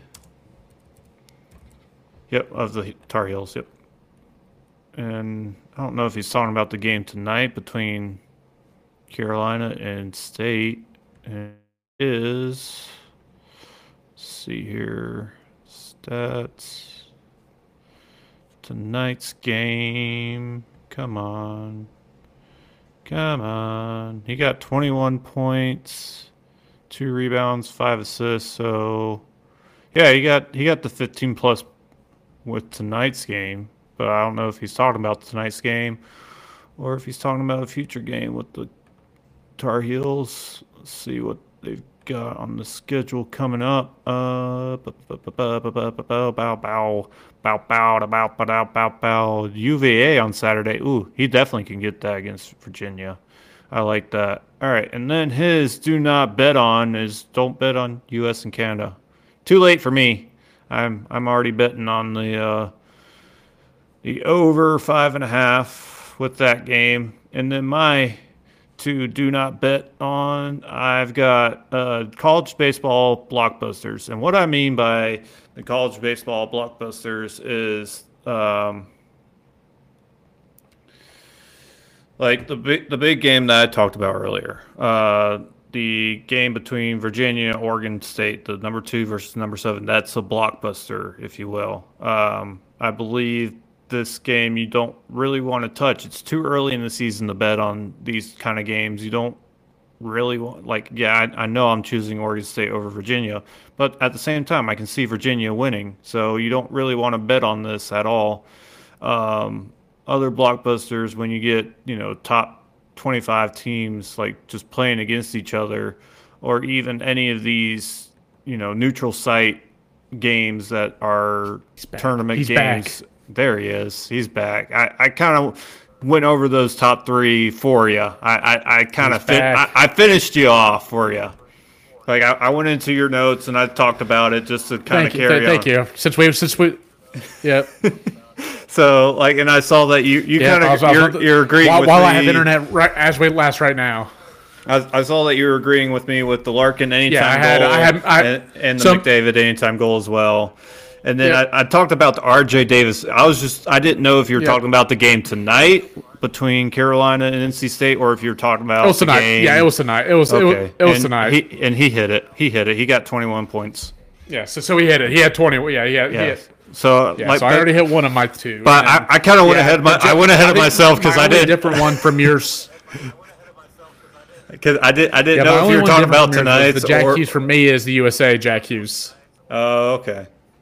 Yep, of the Tar Heels. Yep. And I don't know if he's talking about the game tonight between Carolina and State. And it is. Let's see here. Stats. Tonight's game. Come on. Come on. He got twenty-one points, two rebounds, five assists. So, yeah, he got he got the fifteen plus with tonight's game. But I don't know if he's talking about tonight's game or if he's talking about a future game with the Tar Heels. Let's see what they've got on the schedule coming up. Uh, bow, bow, bow, bow, bow, bow, bow, bow, bow, bow. U V A on Saturday. Ooh, he definitely can get that against Virginia. I like that. All right, and then his do not bet on is don't bet on U S and Canada. Too late for me. I'm I'm already betting on the uh, the over five and a half with that game, and then my to do not bet on, I've got uh, college baseball blockbusters. And what I mean by the college baseball blockbusters is um, like the big, the big game that I talked about earlier. Uh, the game between Virginia and Oregon State, the number two versus number seven, that's a blockbuster, if you will. Um, I believe this game you don't really want to touch. It's too early in the season to bet on these kind of games. You don't really want, like, yeah, I, I know I'm choosing Oregon State over Virginia, but at the same time, I can see Virginia winning. So you don't really want to bet on this at all. Um, other blockbusters, when you get, you know, top twenty-five teams like just playing against each other, or even any of these, you know, neutral site games that are tournament He's games. back. There he is. He's back. I, I kind of went over those top three for you. I, I, I kind of fin- I, I finished you off for you. Like I, I went into your notes and I talked about it just to kind of Thank you. carry th- Thank on. you. Since we, since we, yeah. So like, and I saw that you, you Yeah, kind I was- of I was you're, on the- you're agreeing while, with while me. I have internet right, as we last right now. I, I saw that you were agreeing with me with the Larkin anytime Yeah, I had- goal I had- I- and, and the so- McDavid anytime goal as well. And then Yep. I, I talked about the R J Davis. I was just I didn't know if you were Yep. talking about the game tonight between Carolina and N C State, or if you were talking about It was the tonight. game. Yeah, it was tonight. It was. It was, Okay. it was and tonight. He, and he hit it. He hit it. He got twenty-one points. yeah. So, so he hit it. He had twenty. Yeah. He had. Yeah. He had, So yeah. like, so I already hit one of my two. But and- I, I kind of went yeah, ahead. Of my, the I went ahead of did- myself because my I only did. different one from yours. Because I did. I didn't Yeah, my know if only you were one talking different about from yours was tonight. The Jack or, Hughes for me is the U S A Jack Hughes. Oh, okay.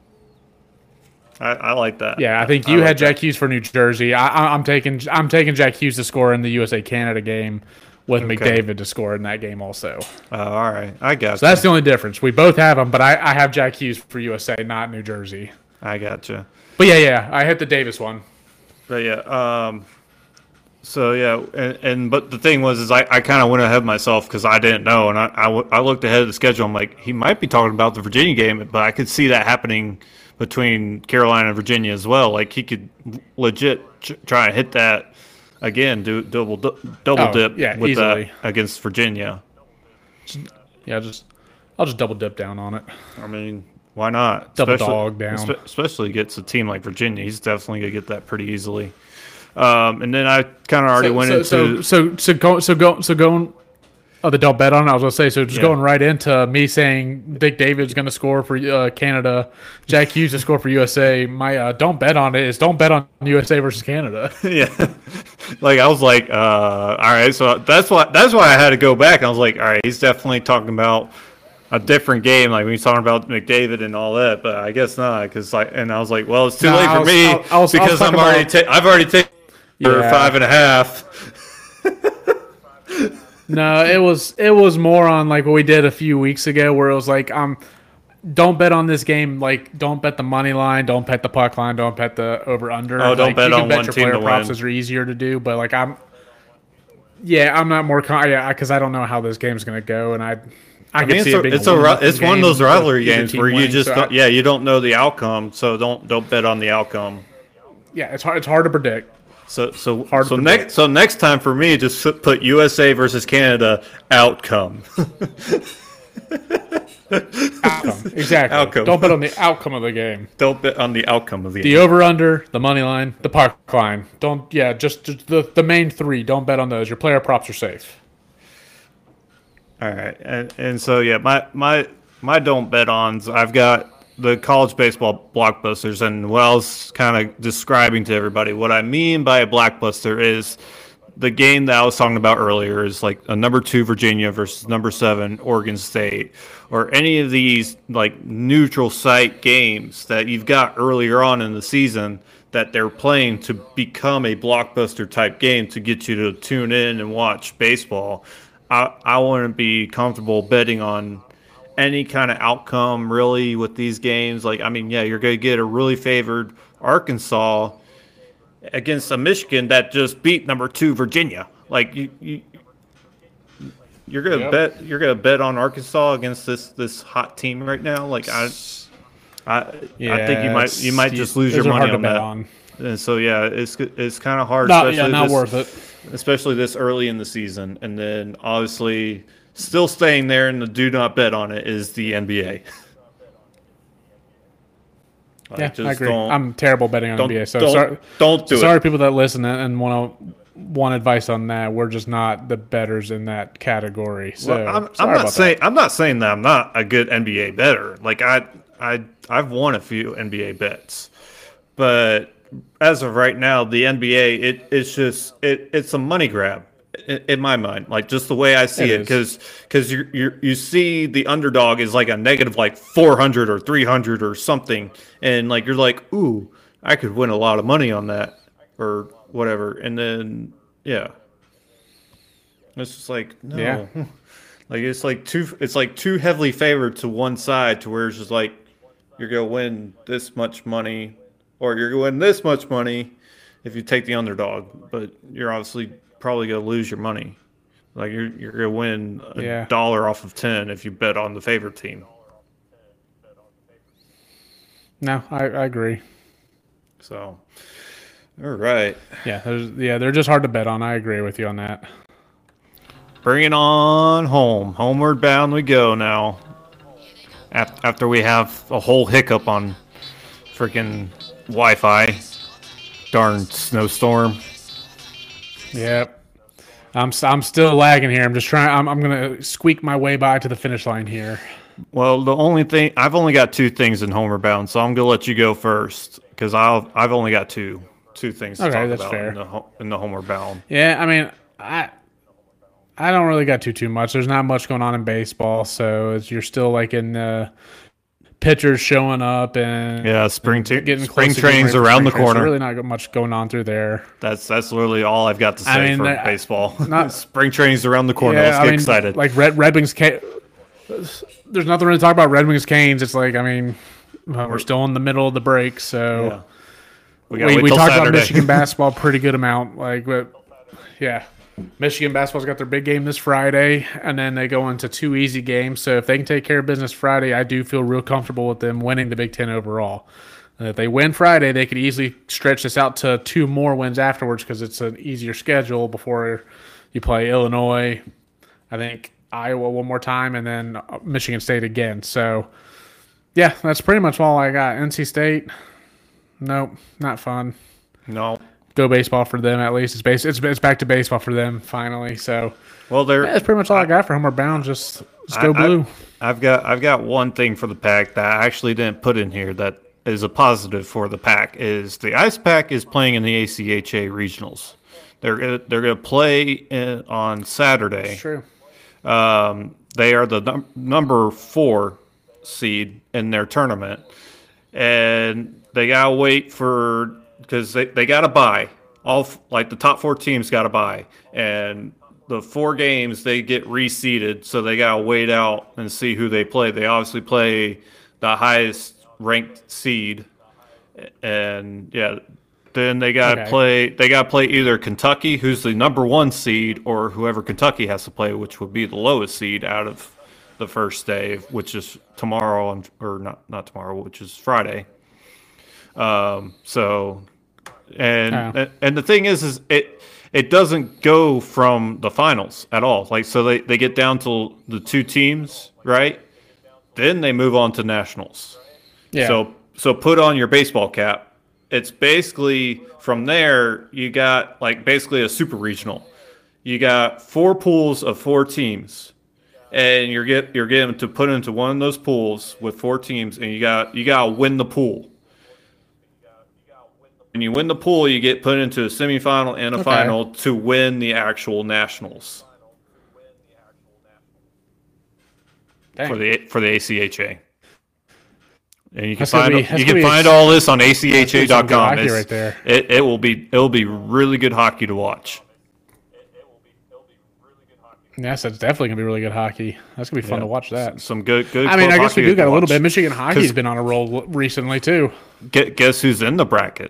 I, I like that. Yeah, I think I you like had Jack that. Hughes for New Jersey. I, I, I'm taking I'm taking Jack Hughes to score in the U S A Canada game, with Okay. McDavid to score in that game also. Oh, all right. I got. So that's the only difference. We both have them, but I, I have Jack Hughes for U S A, not New Jersey. I got you. But yeah, yeah, I hit the Davis one. But yeah, um, so yeah, and, and but the thing was, is I, I kind of went ahead of myself because I didn't know, and I, I, w- I looked ahead of the schedule. I'm like, he might be talking about the Virginia game, but I could see that happening between Carolina and Virginia as well. Like he could legit ch- try and hit that again, do double du- double Oh, dip yeah, with easily. that against Virginia. Yeah, just I'll just double dip down on it. I mean, why not? Double Especially- dog down. espe- Especially against a team like Virginia, he's definitely gonna get that pretty easily. Um, and then I kind of already so, went so, into so so so go so go so going. Oh, the don't bet on it. I was gonna say so. Just Yeah. going right into me saying Dick David's gonna score for uh, Canada, Jack Hughes to score for U S A. My uh, don't bet on it is don't bet on U S A versus Canada. yeah, like I was like, uh, all right, so that's why that's why I had to go back. I was like, all right, he's definitely talking about a different game, like when he's talking about McDavid and all that. But I guess not, because like, and I was like, well, it's too No, late I for was- me I- I was- I was because I'm talking already about- ta- I've already taken for Yeah. five and a half. No, it was it was more on like what we did a few weeks ago, where it was like, um, don't bet on this game. Like, don't bet the money line, don't bet the puck line, don't bet the over under. Oh, don't like, bet you can on bet one your team player to props. win. Are easier to do, but like I'm, yeah, I'm not more con- yeah, because I don't know how this game's gonna go, and I, I, I can mean, see it's it a, being it's a ri- one-nothing it's one of game those with rivalry either games team where you winning, just so don't, I- yeah, you don't know the outcome, so don't don't bet on the outcome. yeah, it's hard. It's hard to predict. So so Hard to so predict. next so next time for me, just put- put U S A versus Canada outcome. Outcome exactly. Outcome. Don't bet on the outcome of the game. Don't bet on the outcome of the The game. over under, the money line, the puck line. Don't yeah, just, just the the main three. Don't bet on those. Your player props are safe. All right, and and so yeah, my my my don't bet ons. I've got the college baseball blockbusters, and what I was kind of describing to everybody. What I mean by a blockbuster is the game that I was talking about earlier is like a number two Virginia versus number seven Oregon State, or any of these like neutral site games that you've got earlier on in the season that they're playing to become a blockbuster type game to get you to tune in and watch baseball. I, I wouldn't be comfortable betting on any kind of outcome really with these games. Like, I mean, yeah, you're going to get a really favored Arkansas against a Michigan that just beat number two Virginia. Like, you, you you're gonna Yep. bet you're gonna bet on Arkansas against this this hot team right now. Like, I I, I think you might it's- you might just lose those your are money hard to on bet that. on. And so yeah, it's it's kind of hard. Not, yeah, especially not this- worth it. especially this early in the season. And then obviously still staying there and the do not bet on it is the N B A. Like, Yeah, just I agree. Don't, I'm terrible betting on don't, N B A. So don't, sorry, don't do sorry it. people that listen and want to want advice on that. We're just not the betters in that category. So Well, I'm, I'm sorry not about saying I'm not saying that I'm not a good N B A bettor. Like I I I've won a few N B A bets, but as of right now, the N B A it it's just it it's a money grab. in, in my mind, like just the way I see it, because because you you you see the underdog is like a negative like four hundred or three hundred or something, and like you're like, ooh, I could win a lot of money on that or whatever, and then yeah, it's just like no, Yeah. like it's like too it's like too heavily favored to one side to where it's just like you're gonna win this much money or you're gonna win this much money if you take the underdog, but you're obviously probably gonna lose your money. Like you're you're gonna win a Yeah. dollar off of ten if you bet on the favorite team. No, I, I agree. So, all right, Yeah, there's, yeah, they're just hard to bet on. I agree with you on that. bring it on home. Homeward bound we go now. Af- After we have a whole hiccup on freaking Wi-Fi, darn snowstorm. Yep. I'm s- I'm still lagging here. I'm just trying. I'm I'm gonna squeak my way by to the finish line here. Well, the only thing I've only got two things in Homer Bound, so I'm gonna let you go first because I'll I've only got two two things to Okay, talk that's about fair. in the ho- in the Homer Bound. Yeah, I mean, I I don't really got too too much. There's not much going on in baseball, so it's, you're still like in the pitchers showing up and Yeah, spring t- getting spring close to getting train's ready for around spring the training, so corner. really not much going on through there. That's that's literally all I've got to say I mean, for that- baseball. not- spring train's around the corner. Yeah, Let's I get mean, excited. like Red Red Wings. Ca- There's nothing really to talk about Red Wings Canes. It's like I mean, well, we're still in the middle of the break, so. Yeah. We, We, gotta wait we till talked about Saturday. Michigan basketball pretty good amount. Like, but yeah, Michigan basketball's got their big game this Friday, and then they go into two easy games. So if they can take care of business Friday, I do feel real comfortable with them winning the Big Ten overall. And if they win Friday, they could easily stretch this out to two more wins afterwards because it's an easier schedule before you play Illinois, I think Iowa one more time, and then Michigan State again. So yeah, that's pretty much all I got. N C State. Nope, not fun. No. Go baseball for them at least. It's base. It's, it's back to baseball for them finally. So Well, they're yeah, that's pretty much all I, got for Homeward Bound. Just, just go I- I- blue. I've got I've got one thing for the pack that I actually didn't put in here that is a positive for the pack is the Ice Pack is playing in the A C H A regionals. They're gonna, they're going to play in, on Saturday. True. Um, they are the num- number four seed in their tournament, and they gotta wait for because they, they gotta buy all f- like the top four teams gotta buy, and the four games they get reseeded, so they gotta wait out and see who they play. They obviously play the highest ranked seed, and yeah. Then they got to Okay. play. They got to play either Kentucky, who's the number one seed, or whoever Kentucky has to play, which would be the lowest seed out of the first day, which is tomorrow, and- or not not tomorrow, which is Friday. Um. So, and Oh. and, and the thing is, is it it doesn't go from the finals at all. Like so, they they get down to the two teams, right? Then they move on to nationals. Yeah. So so put on your baseball cap. It's basically from there you got like basically a super regional. You got four pools of four teams, and you're get you're getting to put into one of those pools with four teams, and you got you got to win the pool. When you win the pool, you get put into a semifinal and a Okay. final to win the actual nationals Dang. for the for the A C H A. And you can That's gonna find be- that's you gonna can be find ex- all this on A C H A dot com. That's gonna be some good hockey It's- right there. It it will be it'll be really good hockey to watch. Yes, that's definitely gonna be really good hockey. That's gonna be fun Yeah. to watch that. Some good good. I mean, club I guess we hockey do got to a little watch. bit. Michigan hockey's 'Cause- been on a roll recently too. Gu- Guess who's in the bracket?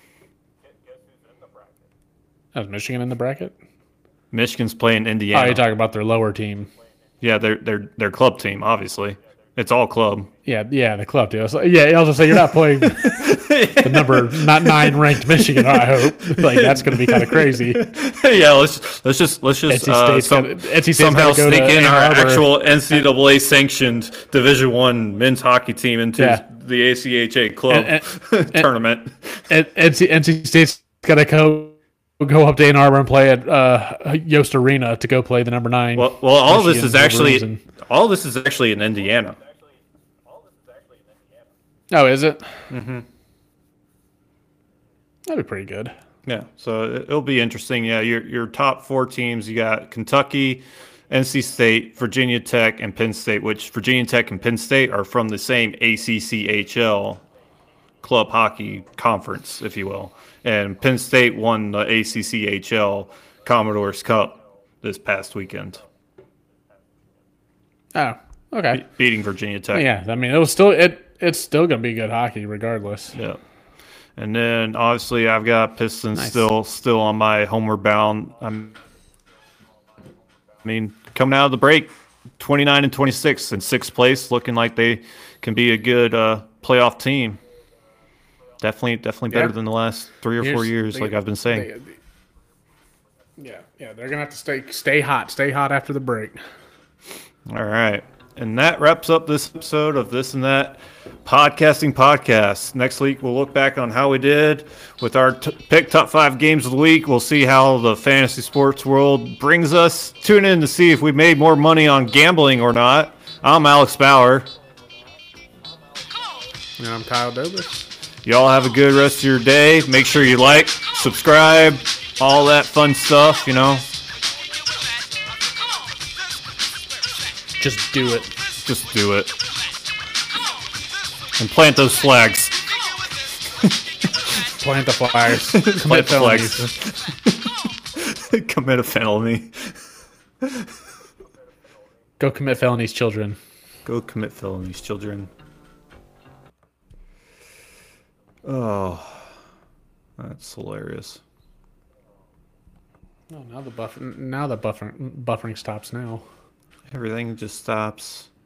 Is Michigan in the bracket? Michigan's playing Oh, Indiana. you're talking about their lower team. yeah, they're they're their club team. Obviously, it's all club. Yeah, yeah, the club deal. So, yeah, I was gonna say you're not playing the number not nine ranked Michigan. I hope like that's gonna be kind of crazy. yeah, let's let's just let's just N C uh, State's some, gotta- N C State's somehow gotta go sneak to in Ann our Arbor. actual N C double A sanctioned Division One men's hockey team into Yeah. the A C H A club And- and- tournament. And N C, N C State's gotta go go up to Ann Arbor and play at uh, Yost Arena to go play the number nine. Well, well, all this is Michigan actually Wolverines and- all this is actually in Indiana. Oh, is it? Mm-hmm. That'd be pretty good. Yeah, so it- it'll be interesting. Yeah, your your top four teams, you got Kentucky, N C State, Virginia Tech, and Penn State, which Virginia Tech and Penn State are from the same A C C H L club hockey conference, if you will. And Penn State won the A C C H L Commodores Cup this past weekend, Oh, okay. be- beating Virginia Tech. Yeah, I mean, it was still it. It's still gonna be good hockey regardless. Yeah. And then obviously I've got Pistons Nice. still still on my homeward bound. I'm, I mean, coming out of the break, twenty-nine and twenty-six in sixth place, looking like they can be a good uh, playoff team. Definitely, definitely better Yeah. than the last three or four Here's- years, they- like I've been saying. they- they- yeah, yeah, they're gonna have to stay stay hot, stay hot after the break. All right. And that wraps up this episode of This and That Podcasting Podcast. Next week, we'll look back on how we did with our t- pick top five games of the week. We'll see how the fantasy sports world brings us. Tune in to see if we made more money on gambling or not. I'm Alex Bauer. And I'm Kyle Dobus. Y'all have a good rest of your day. Make sure you like, subscribe, all that fun stuff, you know. Just do it. Just do it. And plant those flags. Plant the flags. Commit Plant the felonies. flags. Commit a felony. Go commit felonies, children. Go commit felonies, children. Oh, that's hilarious. Oh, now the buff. Now the buffer buffering stops now. Everything just stops.